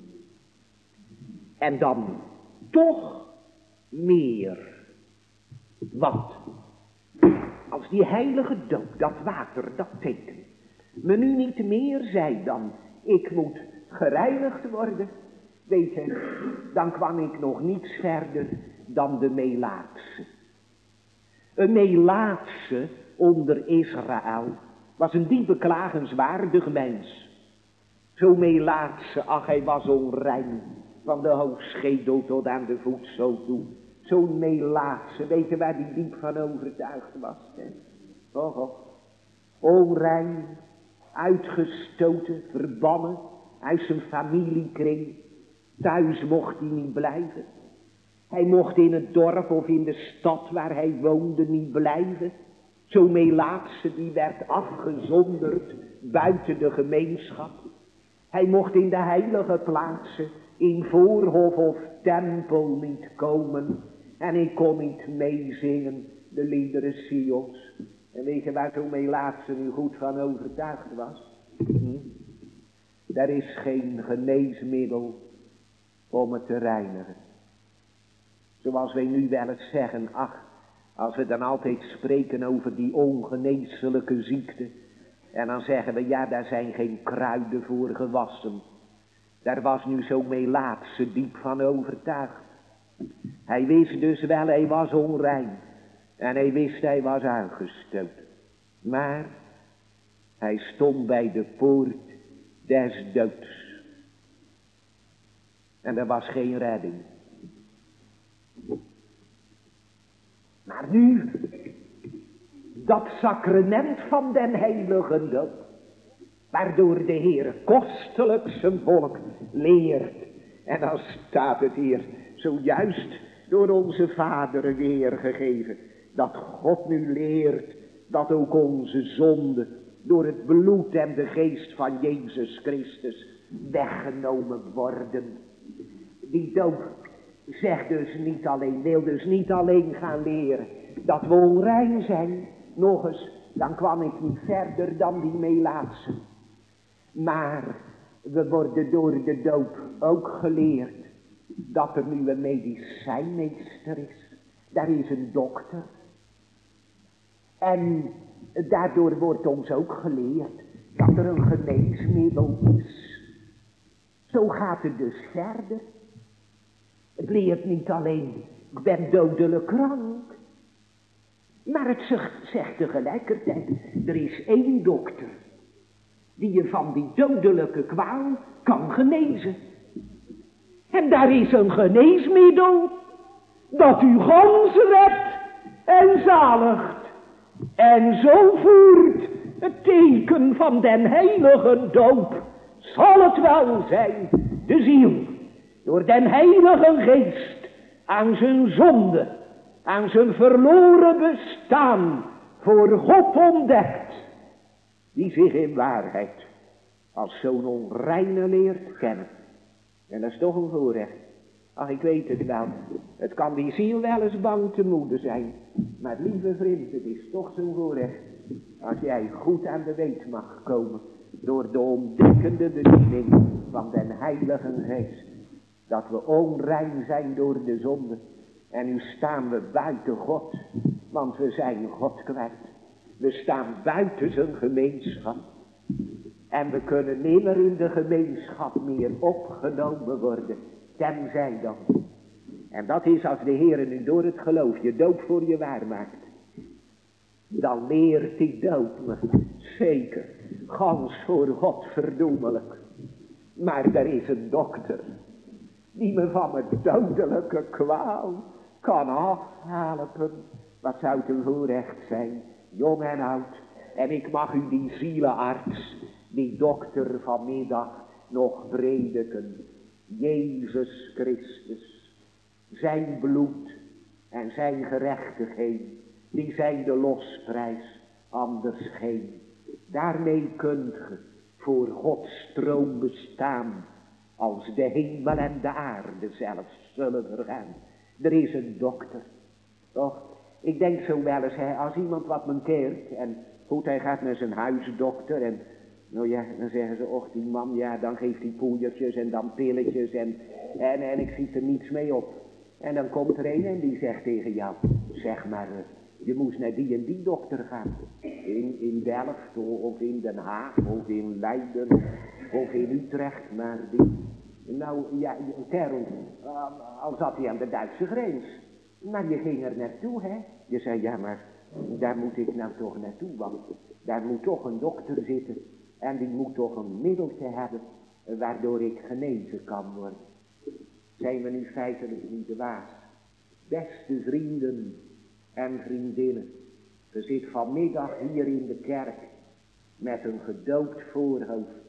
En dan toch meer. Want als die heilige doop, dat water, dat teken, me nu niet meer zei dan, ik moet gereinigd worden, weet je, dan kwam ik nog niets verder dan de Melaatse. Een Melaatse onder Israël was een diep beklagenswaardig mens. Zo'n Melaatse, ach, hij was onrein, van de hoofdschedel tot aan de voetzool toe. Zo'n Melaatse, weet je waar die diep van overtuigd was? Hè? Och, och. Onrein, uitgestoten, verbannen uit zijn familiekring. Thuis mocht hij niet blijven. Hij mocht in het dorp of in de stad waar hij woonde niet blijven. Zo'n Melaatse die werd afgezonderd buiten de gemeenschap. Hij mocht in de heilige plaatsen, in voorhof of tempel niet komen. En ik kon niet meezingen de liederen Sions. En weet je waar zo'n Melaatse nu goed van overtuigd was? Hm? Er is geen geneesmiddel om het te reinigen. Zoals wij nu wel eens zeggen, ach, als we dan altijd spreken over die ongeneeslijke ziekte. En dan zeggen we, ja, daar zijn geen kruiden voor gewassen. Daar was nu zo'n Melaatse diep van overtuigd. Hij wist dus wel, hij was onrein. En hij wist, hij was uitgestoten. Maar hij stond bij de poort des doods. En er was geen redding. Maar nu, dat sacrament van den heilige doop, waardoor de Heer kostelijk zijn volk leert. En dan staat het hier zojuist door onze vaderen weergegeven, dat God nu leert dat ook onze zonden door het bloed en de geest van Jezus Christus weggenomen worden. Die doop zegt dus niet alleen, wil dus niet alleen gaan leren dat we onrein zijn. Nog eens, dan kwam ik niet verder dan die Melaatse. Maar we worden door de doop ook geleerd dat er nu een medicijnmeester is. Daar is een dokter. En daardoor wordt ons ook geleerd dat er een geneesmiddel is. Zo gaat het dus verder. Het leert niet alleen, ik ben dodelijk krank. Maar het zegt, zegt tegelijkertijd, er is één dokter die je van die dodelijke kwaal kan genezen. En daar is een geneesmiddel dat u gans redt en zaligt. En zo voert het teken van den heilige doop, zal het wel zijn, de ziel door den Heilige Geest aan zijn zonde, aan zijn verloren bestaan voor God ontdekt, die zich in waarheid als zo'n onreine leert kennen. En dat is toch een voorrecht. Ach, ik weet het wel. Het kan die ziel wel eens bang te moede zijn. Maar lieve vriend, het is toch zo'n voorrecht. Als jij goed aan de weet mag komen. Door de ontdekkende bediening van den Heilige Geest. Dat we onrein zijn door de zonde. En nu staan we buiten God. Want we zijn God kwijt. We staan buiten zijn gemeenschap. En we kunnen nimmer in de gemeenschap meer opgenomen worden. Tenzij dan. En dat is als de Heer nu door het geloof je doop voor je waar maakt. Dan leert die doop me. Zeker. Gans voor God verdoemelijk. Maar er is een dokter. Die me van mijn dodelijke kwaal kan afhelpen. Wat zou het een voorrecht zijn. Jong en oud. En ik mag u die zielenarts. Die dokter vanmiddag nog prediken. Jezus Christus, zijn bloed en zijn gerechtigheid, die zijn de losprijs, anders geen. Daarmee kunt ge voor Gods troon bestaan, als de hemel en de aarde zelfs zullen vergaan. Er is een dokter, toch? Ik denk zo wel eens, hè, als iemand wat men keert, en goed, hij gaat naar zijn huisdokter en nou ja, dan zeggen ze, och die man, ja, dan geeft hij poeiertjes en dan pilletjes en, en, en ik zie er niets mee op. En dan komt er een en die zegt tegen jou, zeg maar, je moest naar die en die dokter gaan. In, in Delft of in Den Haag of in Leiden of in Utrecht, maar die, nou ja, een kerel, al zat hij aan de Duitse grens. Maar je ging er naartoe, hè. Je zei, ja, maar daar moet ik nou toch naartoe, want daar moet toch een dokter zitten. En die moet toch een middeltje hebben, waardoor ik genezen kan worden. Zijn we nu feitelijk niet de waas? Beste vrienden en vriendinnen. We zitten vanmiddag hier in de kerk met een gedoopt voorhoofd.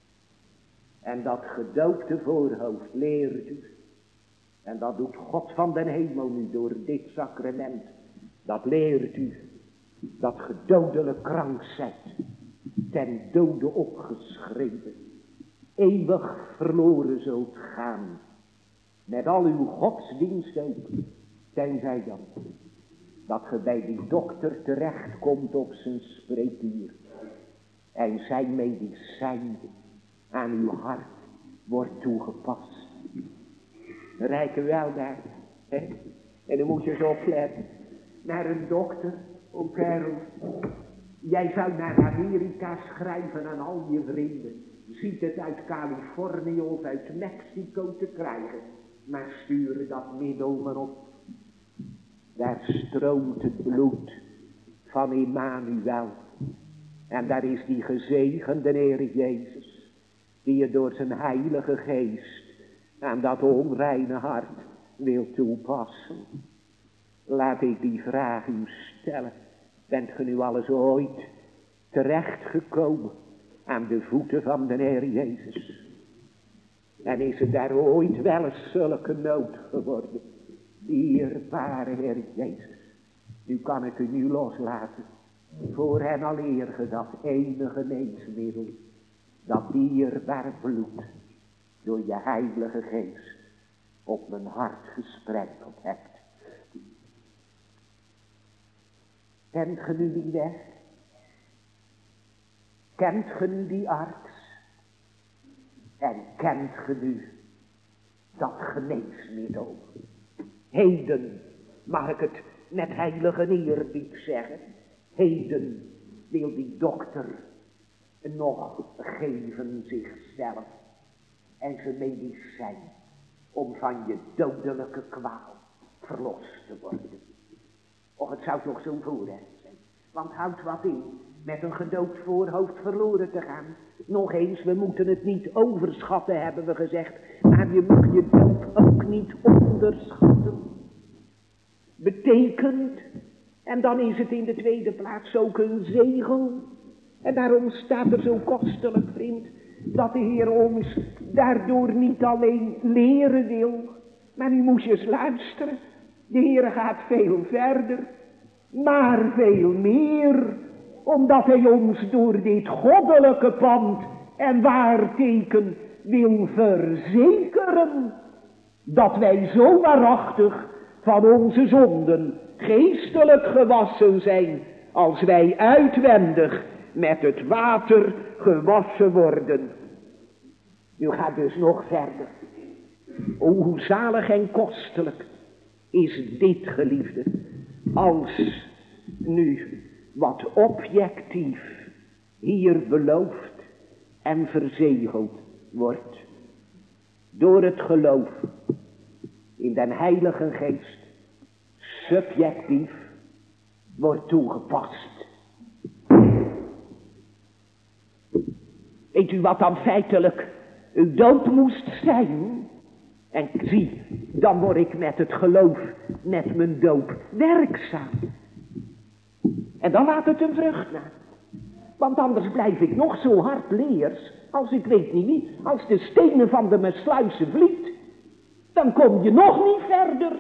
En dat gedoopte voorhoofd leert u. En dat doet God van den hemel nu door dit sacrament. Dat leert u. Dat ge dodelijk krank zijt. Ten dode opgeschreven. Eeuwig verloren zult gaan. Met al uw godsdienst ook. Tenzij dan. Dat ge bij die dokter terechtkomt op zijn spreekuur. En zijn medicijn aan uw hart wordt toegepast. Rijken wel daar. Hè? En dan moet je eens opletten. Naar een dokter. O kerel. Jij zou naar Amerika schrijven aan al je vrienden. Ziet het uit Californië of uit Mexico te krijgen. Maar stuur dat middel maar op. Daar stroomt het bloed van Immanuel. En daar is die gezegende Heer Jezus. Die je door zijn heilige geest aan dat onreine hart wil toepassen. Laat ik die vraag u stellen. Bent ge nu alles ooit terechtgekomen aan de voeten van de Heer Jezus? En is er daar ooit wel eens zulke nood geworden? Dierbare Heer Jezus. Nu kan ik u nu loslaten. Voor hen al eer dat enige geneesmiddel. Dat dierbare bloed. Door je heilige geest. Op mijn hart gesprenkeld hebt. Kent ge nu die weg? Kent ge nu die arts? En kent ge nu dat geneesmiddel? Heden mag ik het met heilige eerbied zeggen. Heden wil die dokter nog geven zichzelf en zijn medicijn om van je dodelijke kwaal verlost te worden. Och, het zou toch zo'n voorrecht zijn. Want houd wat in, met een gedoopt voorhoofd verloren te gaan. Nog eens, we moeten het niet overschatten, hebben we gezegd. Maar je mag je doop ook niet onderschatten. Betekent, en dan is het in de tweede plaats ook een zegel. En daarom staat er zo kostelijk, vriend, dat de Heer ons daardoor niet alleen leren wil. Maar nu moet je eens luisteren. De Heer gaat veel verder. Maar veel meer. Omdat hij ons door dit goddelijke pand en waarteken wil verzekeren. Dat wij zo waarachtig van onze zonden geestelijk gewassen zijn. Als wij uitwendig met het water gewassen worden. U gaat dus nog verder. O, hoe zalig en kostelijk is dit, geliefde, als nu wat objectief hier beloofd en verzegeld wordt. Door het geloof in den Heilige Geest subjectief wordt toegepast. Weet u wat dan feitelijk uw dood moest zijn? En zie, dan word ik met het geloof, met mijn doop werkzaam. En dan laat het een vrucht na. Want anders blijf ik nog zo hard leers, als ik weet niet wie, als de stenen van de Mesluise vliet. Dan kom je nog niet verder.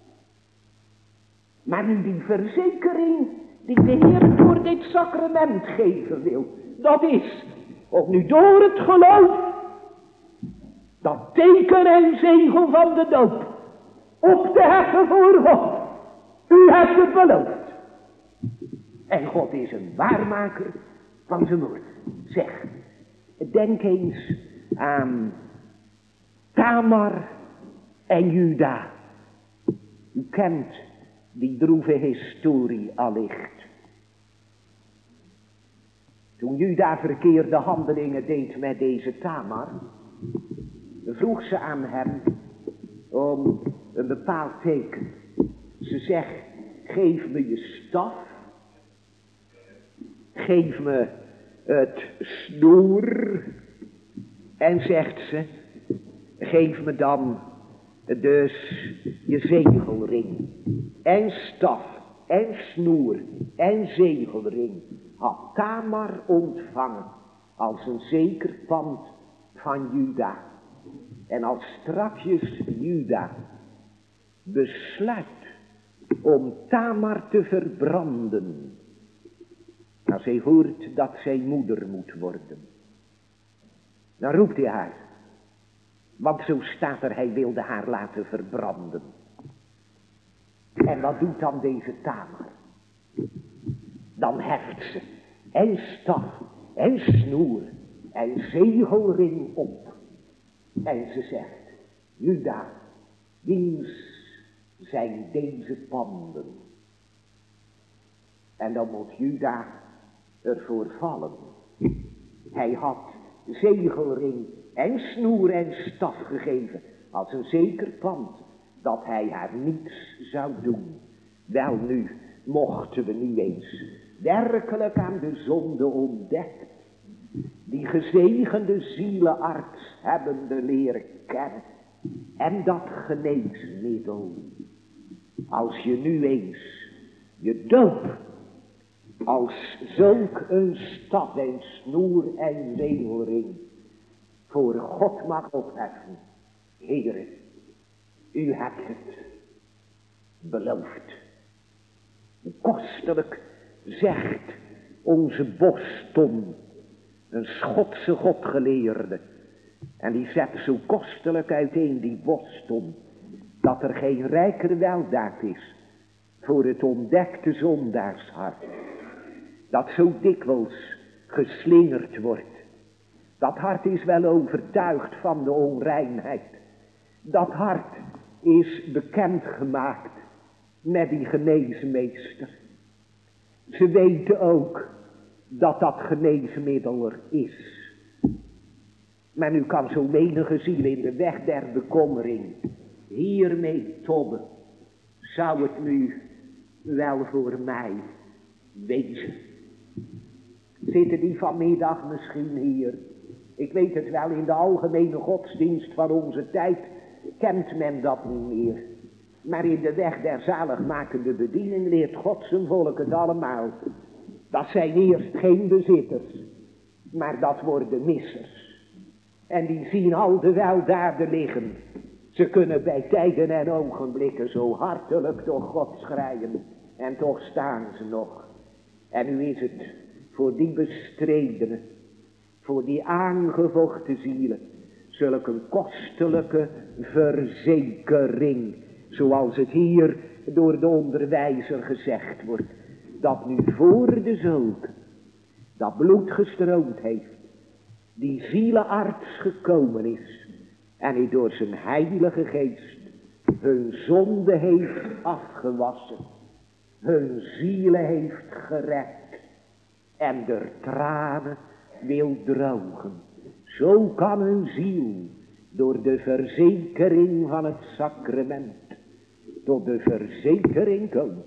Maar nu die verzekering die de Heer door dit sacrament geven wil, dat is, of nu door het geloof, dat teken en zegel van de doop op te heffen voor God. U hebt het beloofd. En God is een waarmaker van zijn woord. Zeg, denk eens aan Tamar en Juda. U kent die droeve historie allicht. Toen Juda verkeerde handelingen deed met deze Tamar, vroeg ze aan hem om een bepaald teken. Ze zegt, geef me je staf, geef me het snoer, en zegt ze, geef me dan dus je zegelring. En staf, en snoer, en zegelring had Tamar ontvangen als een zeker pand van Juda. En als strakjes Juda besluit om Tamar te verbranden, als hij hoort dat zij moeder moet worden, dan roept hij haar. Want zo staat er, hij wilde haar laten verbranden. En wat doet dan deze Tamar? Dan heft ze en staf en snoer en zegelring op. En ze zegt, Juda, wiens zijn deze panden? En dan moet Juda ervoor vallen. Hij had zegelring en snoer en staf gegeven als een zeker pand dat hij haar niets zou doen. Wel nu, mochten we nu eens werkelijk aan de zonde ontdekken, die gezegende zielenarts hebbende leren kennen, en dat geneesmiddel, als je nu eens je doop als zulk een staf en snoer en zegelring voor God mag opheffen. Heere, u hebt het beloofd. Kostelijk zegt onze Boston, een Schotse godgeleerde, en die zet zo kostelijk uiteen die Boston, dat er geen rijker weldaad is voor het ontdekte zondaarshart, dat zo dikwijls geslingerd wordt. Dat hart is wel overtuigd van de onreinheid. Dat hart is bekendgemaakt met die geneesmeester. Ze weten ook dat dat geneesmiddel er is. Maar nu kan zo menige ziel in de weg der bekommering hiermee tobben. Zou het nu wel voor mij wezen? Zitten die vanmiddag misschien hier? Ik weet het wel, in de algemene godsdienst van onze tijd kent men dat niet meer. Maar in de weg der zaligmakende bediening leert God zijn volk het allemaal. Dat zijn eerst geen bezitters, maar dat worden missers. En die zien al de weldaden liggen. Ze kunnen bij tijden en ogenblikken zo hartelijk door God schreien. En toch staan ze nog. En nu is het voor die bestredenen, voor die aangevochten zielen, zulke een kostelijke verzekering, zoals het hier door de onderwijzer gezegd wordt, dat nu voor de zulke dat bloed gestroomd heeft, die zielenarts gekomen is en die door zijn heilige geest hun zonde heeft afgewassen, hun zielen heeft gered en der tranen wil drogen. Zo kan een ziel door de verzekering van het sacrament tot de verzekering komen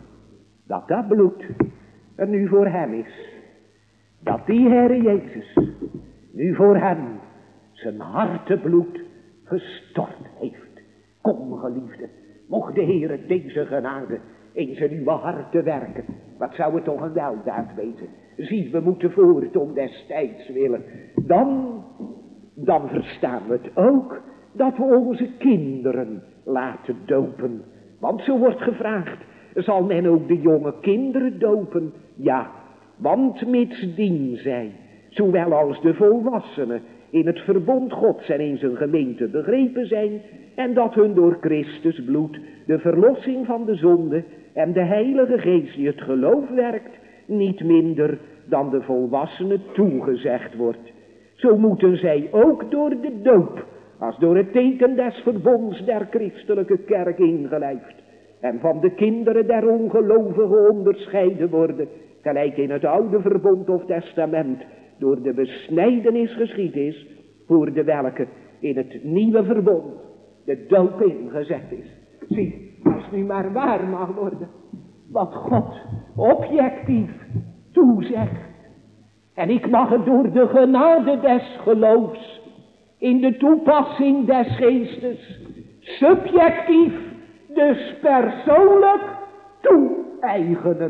dat dat bloed er nu voor hem is. Dat die Heere Jezus nu voor hem zijn hartebloed gestort heeft. Kom geliefde, mocht de Heere deze genade in zijn uw harten werken. Wat zou het toch een weldaad wezen. Zie, we moeten voort om destijds willen. Dan, dan verstaan we het ook dat we onze kinderen laten dopen. Want zo wordt gevraagd, zal men ook de jonge kinderen dopen? Ja, want mitsdien zij, zowel als de volwassenen, in het verbond Gods en in zijn gemeente begrepen zijn, en dat hun door Christus bloed de verlossing van de zonde en de Heilige Geest die het geloof werkt, niet minder dan de volwassenen toegezegd wordt. Zo moeten zij ook door de doop, als door het teken des verbonds der christelijke kerk ingelijfd, en van de kinderen der ongelovigen onderscheiden worden, gelijk in het oude verbond of testament door de besnijdenis geschied is, voor de welke in het nieuwe verbond de doop ingezet is. Zie, als nu maar waar mag worden wat God objectief toezegt. En ik mag het door de genade des geloofs in de toepassing des geestes subjectief, dus persoonlijk toe-eigenen.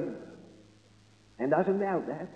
En dat is een weldaad.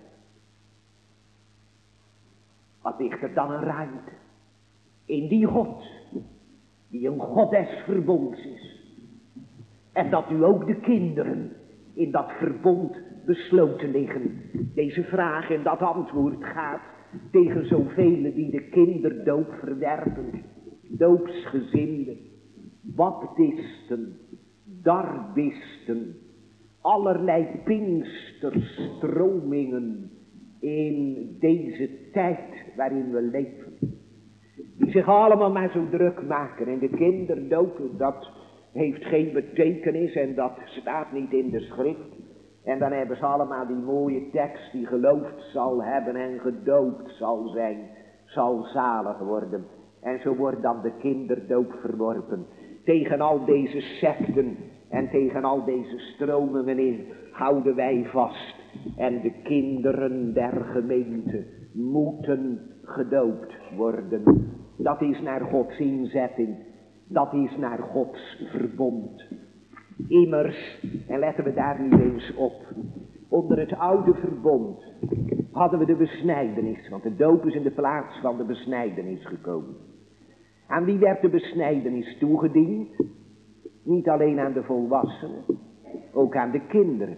Wat ligt er dan een ruimte in die God, die een God des verbonds is. En dat nu ook de kinderen in dat verbond besloten liggen. Deze vraag en dat antwoord gaat tegen zoveel die de kinderdoop verwerpen. Doopsgezinden, baptisten, darbisten, allerlei pinksterstromingen in deze tijd waarin we leven. Die zich allemaal maar zo druk maken. En de kinderdoop, dat heeft geen betekenis en dat staat niet in de schrift. En dan hebben ze allemaal die mooie tekst die geloofd zal hebben en gedoopt zal zijn, zal zalig worden. En zo wordt dan de kinderdoop verworpen. Tegen al deze secten en tegen al deze stromingen in houden wij vast. En de kinderen der gemeente moeten gedoopt worden. Dat is naar Gods inzetting. Dat is naar Gods verbond. Immers, en letten we daar nu eens op. Onder het oude verbond hadden we de besnijdenis. Want de doop is in de plaats van de besnijdenis gekomen. Aan wie werd de besnijdenis toegediend? Niet alleen aan de volwassenen, ook aan de kinderen.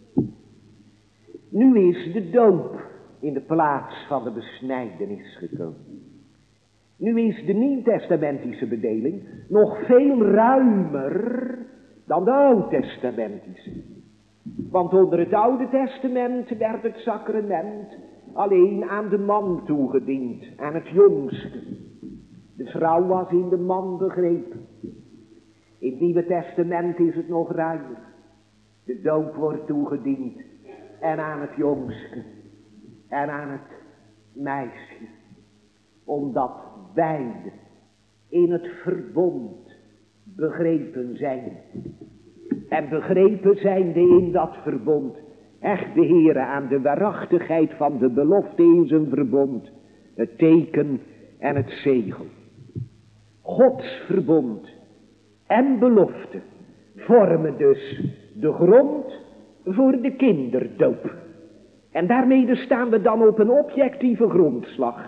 Nu is de doop in de plaats van de besnijdenis gekomen. Nu is de nieuwtestamentische bedeling nog veel ruimer dan de oud-testamentische. Want onder het oude testament werd het sacrament alleen aan de man toegediend, aan het jongste. De vrouw was in de man begrepen. In het Nieuwe Testament is het nog ruimer. De doop wordt toegediend en aan het jongste en aan het meisje. Omdat beide in het verbond begrepen zijn. En begrepen zijnde in dat verbond echt de Heere aan de waarachtigheid van de belofte in zijn verbond. Het teken en het zegel. Gods verbond en belofte vormen dus de grond voor de kinderdoop. En daarmee staan we dan op een objectieve grondslag.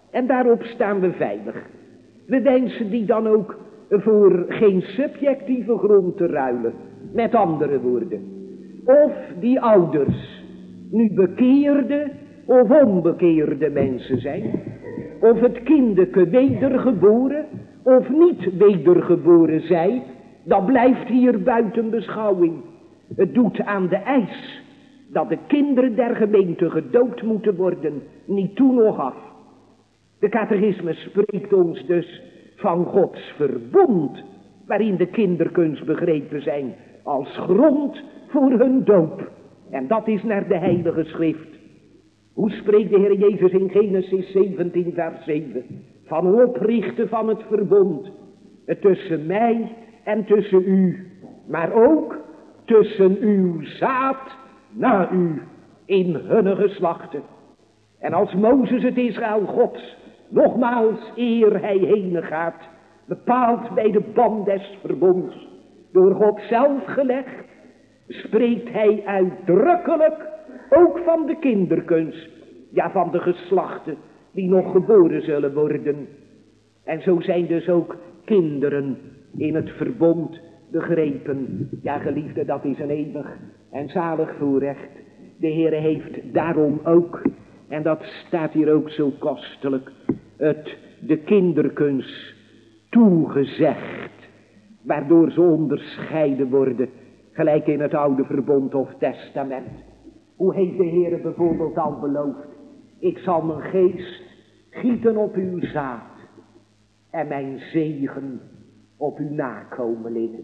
En daarop staan we veilig. We wensen die dan ook voor geen subjectieve grond te ruilen. Met andere woorden. Of die ouders nu bekeerde of onbekeerde mensen zijn. Of het kindeke wedergeboren of niet wedergeboren zij. Dat blijft hier buiten beschouwing. Het doet aan de eis dat de kinderen der gemeente gedoopt moeten worden niet toe nog af. De catechismus spreekt ons dus van Gods verbond, waarin de kinderkunst begrepen zijn als grond voor hun doop. En dat is naar de heilige schrift. Hoe spreekt de Heer Jezus in Genesis zeventien vers zeven? Van oprichten van het verbond. Het tussen mij en tussen u. Maar ook tussen uw zaad na u in hunne geslachten. En als Mozes het Israël Gods nogmaals eer hij heen gaat, bepaald bij de band des verbonds, door God zelf gelegd, spreekt hij uitdrukkelijk ook van de kinderkunst, ja van de geslachten die nog geboren zullen worden. En zo zijn dus ook kinderen in het verbond begrepen. Ja geliefde, dat is een eeuwig en zalig voorrecht. De Heere heeft daarom ook, en dat staat hier ook zo kostelijk, het de kinderkunst toegezegd, waardoor ze onderscheiden worden, gelijk in het oude verbond of testament. Hoe heeft de Heere bijvoorbeeld al beloofd? Ik zal mijn geest gieten op uw zaad en mijn zegen op uw nakomelingen.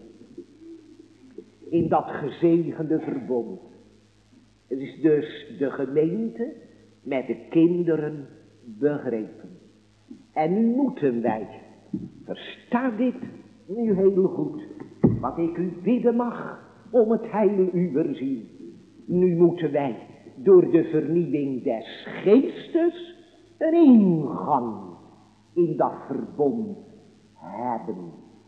In dat gezegende verbond. Het is dus de gemeente met de kinderen begrepen. En nu moeten wij, versta dit nu heel goed, wat ik u bidden mag om het heil uwer ziel. Nu moeten wij door de vernieuwing des geestes een ingang in dat verbond hebben.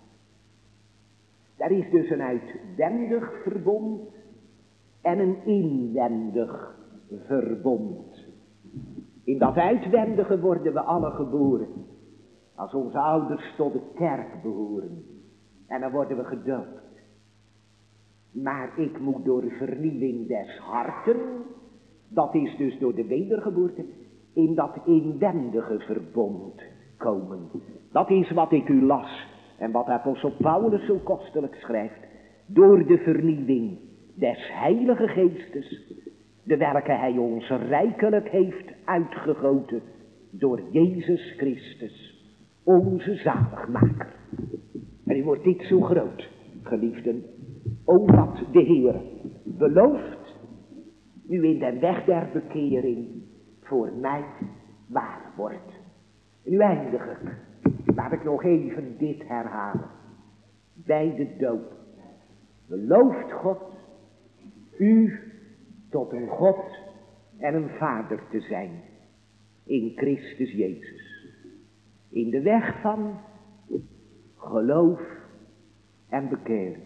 Er is dus een uitwendig verbond en een inwendig verbond. In dat uitwendige worden we alle geboren. Als onze ouders tot de kerk behoren. En dan worden we gedoopt. Maar ik moet door de vernieuwing des harten, dat is dus door de wedergeboorte, in dat inwendige verbond komen. Dat is wat ik u las en wat apostel Paulus zo kostelijk schrijft. Door de vernieuwing des heilige geestes, de welke hij ons rijkelijk heeft uitgegoten door Jezus Christus, onze zaligmaker. En nu wordt dit zo groot, geliefden, omdat de Heer belooft, nu in de weg der bekering voor mij waar wordt. Nu eindig ik, laat ik nog even dit herhalen. Bij de doop belooft God u tot een God en een Vader te zijn in Christus Jezus. In de weg van geloof en bekering.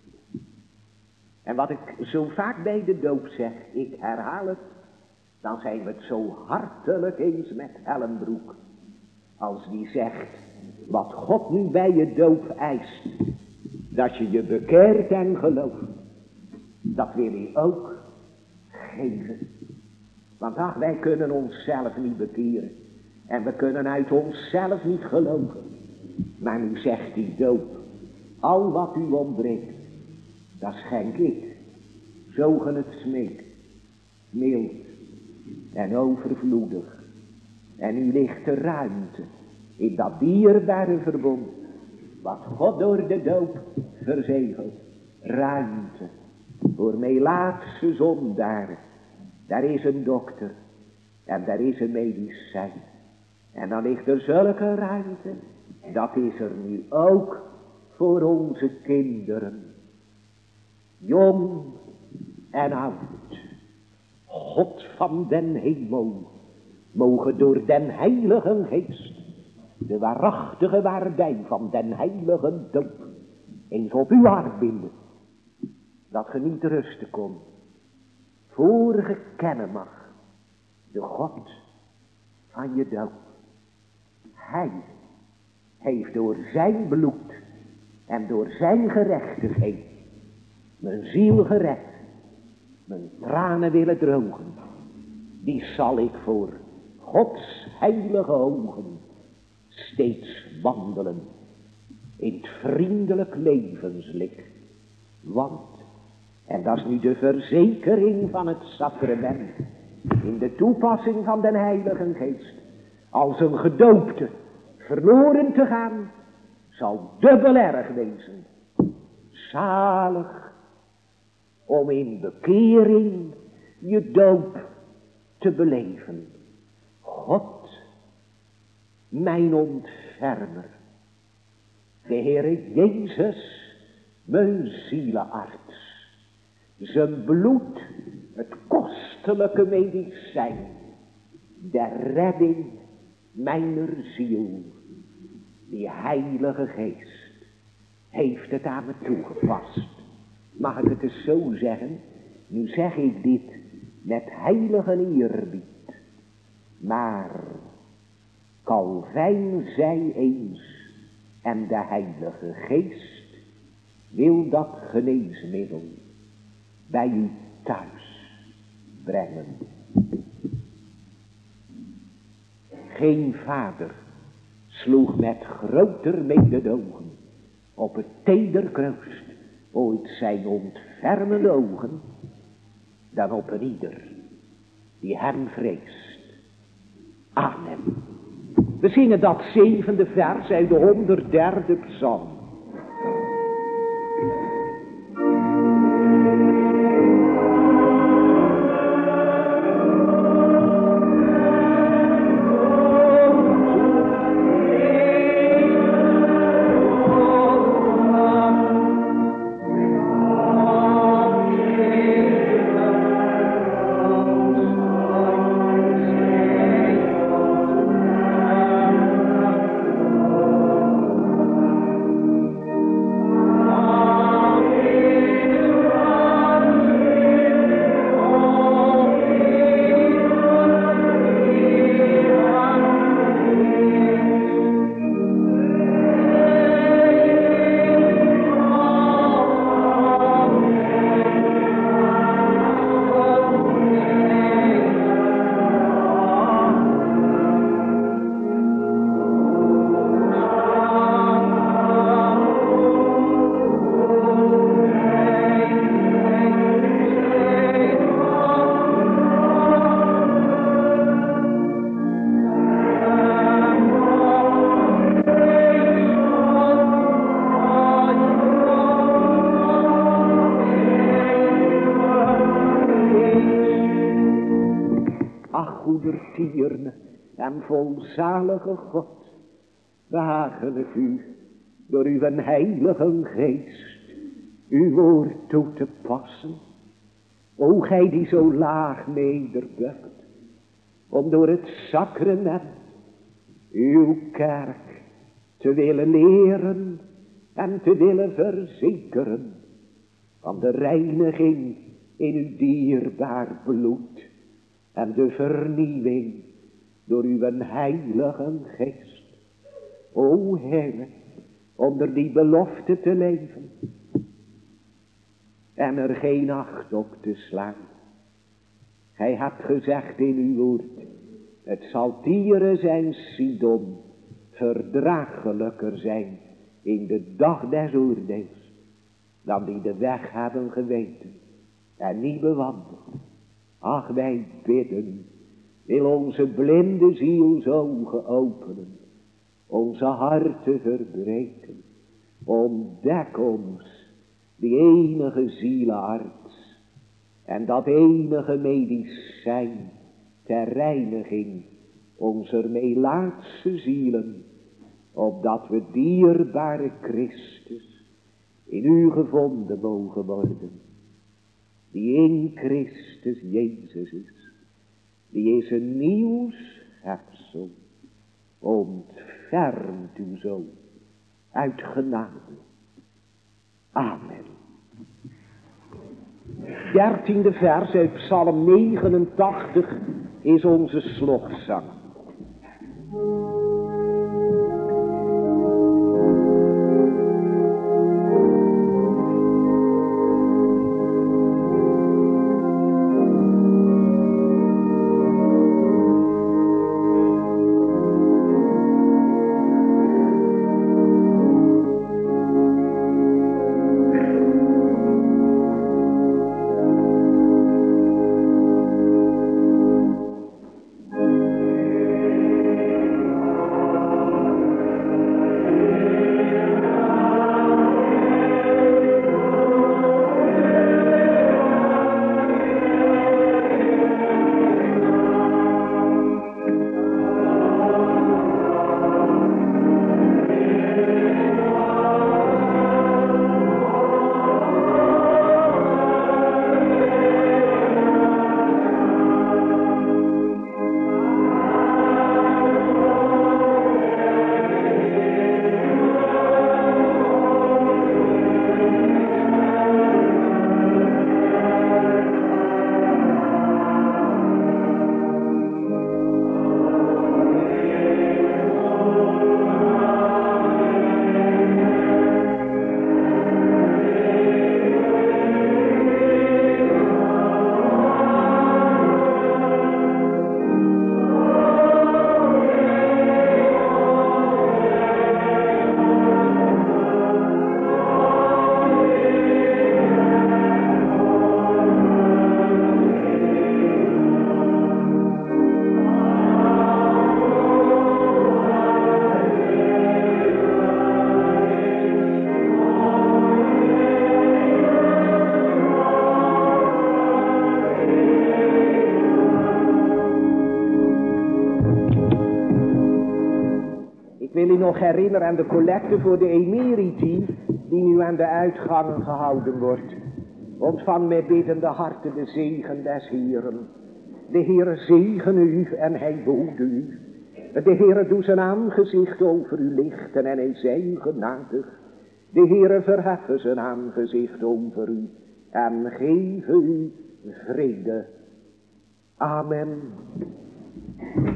En wat ik zo vaak bij de doop zeg, ik herhaal het, dan zijn we het zo hartelijk eens met Hellenbroek. Als die zegt, wat God nu bij je doop eist, dat je je bekeert en gelooft, dat wil hij ook geven. Want ach, wij kunnen onszelf niet bekeren. En we kunnen uit onszelf niet geloven. Maar nu zegt die doop, al wat u ontbreekt, dat schenk ik. Zo ge het smeekt, mild en overvloedig. En u ligt de ruimte in dat dierbare verbond, wat God door de doop verzegelt. Ruimte voor Melaatse zondaren. Daar is een dokter en daar is een medicijn. En dan ligt er zulke ruimte, dat is er nu ook voor onze kinderen. Jong en oud, God van den hemel, mogen door den heilige geest, de waarachtige waardij van den heilige doop, eens op uw hart binden, dat ge niet rusten kon, voor ge kennen mag, de God van je doop. Hij heeft door zijn bloed en door zijn gerechtigheid mijn ziel gered, mijn tranen willen drogen. Die zal ik voor Gods heilige ogen steeds wandelen in het vriendelijk levenslicht. Want, en dat is nu de verzekering van het sacrament, in de toepassing van den Heilige Geest, als een gedoopte verloren te gaan, zal dubbel erg wezen. Zalig om in bekering je doop te beleven. God, mijn ontfermer, de Heere Jezus, mijn zielearts, zijn bloed, het kostelijke medicijn, de redding mijner ziel. Die Heilige Geest heeft het aan me toegepast. Mag ik het eens zo zeggen? Nu zeg ik dit met heilige eerbied. Maar Calvijn zei eens, en de Heilige Geest wil dat geneesmiddel bij u thuis brengen. Geen vader sloeg met groter mededogen op het teder kruis ooit zijn ontfermende ogen dan op een ieder die hem vreest. Amen. We zingen dat zevende vers uit de honderdderde psalm. En volzalige God, behagelijk u, door uw heilige geest, uw woord toe te passen. O gij die zo laag nederbukt, om door het sacrament uw kerk te willen leren en te willen verzekeren van de reiniging in uw dierbaar bloed en de vernieuwing door uw heilige geest. O Heer, onder die belofte te leven en er geen acht op te slaan. Gij hebt gezegd in uw woord, het zal Tyre zijn Sidon verdraaglijker zijn in de dag des oordeels dan die de weg hebben geweten en niet bewandeld. Ach, wij bidden, wil onze blinde zielsogen openen, onze harten verbreken. Ontdek ons die enige zielearts en dat enige medicijn ter reiniging onze melaatse zielen, opdat we dierbare Christus in u gevonden mogen worden, die in Christus Jezus is. Die is een nieuw schepsel, ontfermt u zo uit genade. Amen. Dertiende vers uit Psalm negenentachtig is onze slotzang. nog herinneren aan de collecte voor de emeriti, die nu aan de uitgangen gehouden wordt. Ontvang met biddende harten de zegen des Heeren. De Heere zegene u en hij behoede u. De Heere doet zijn aangezicht over u lichten en hij zij genadig. De Heere verheffen zijn aangezicht over u en geven u vrede. Amen.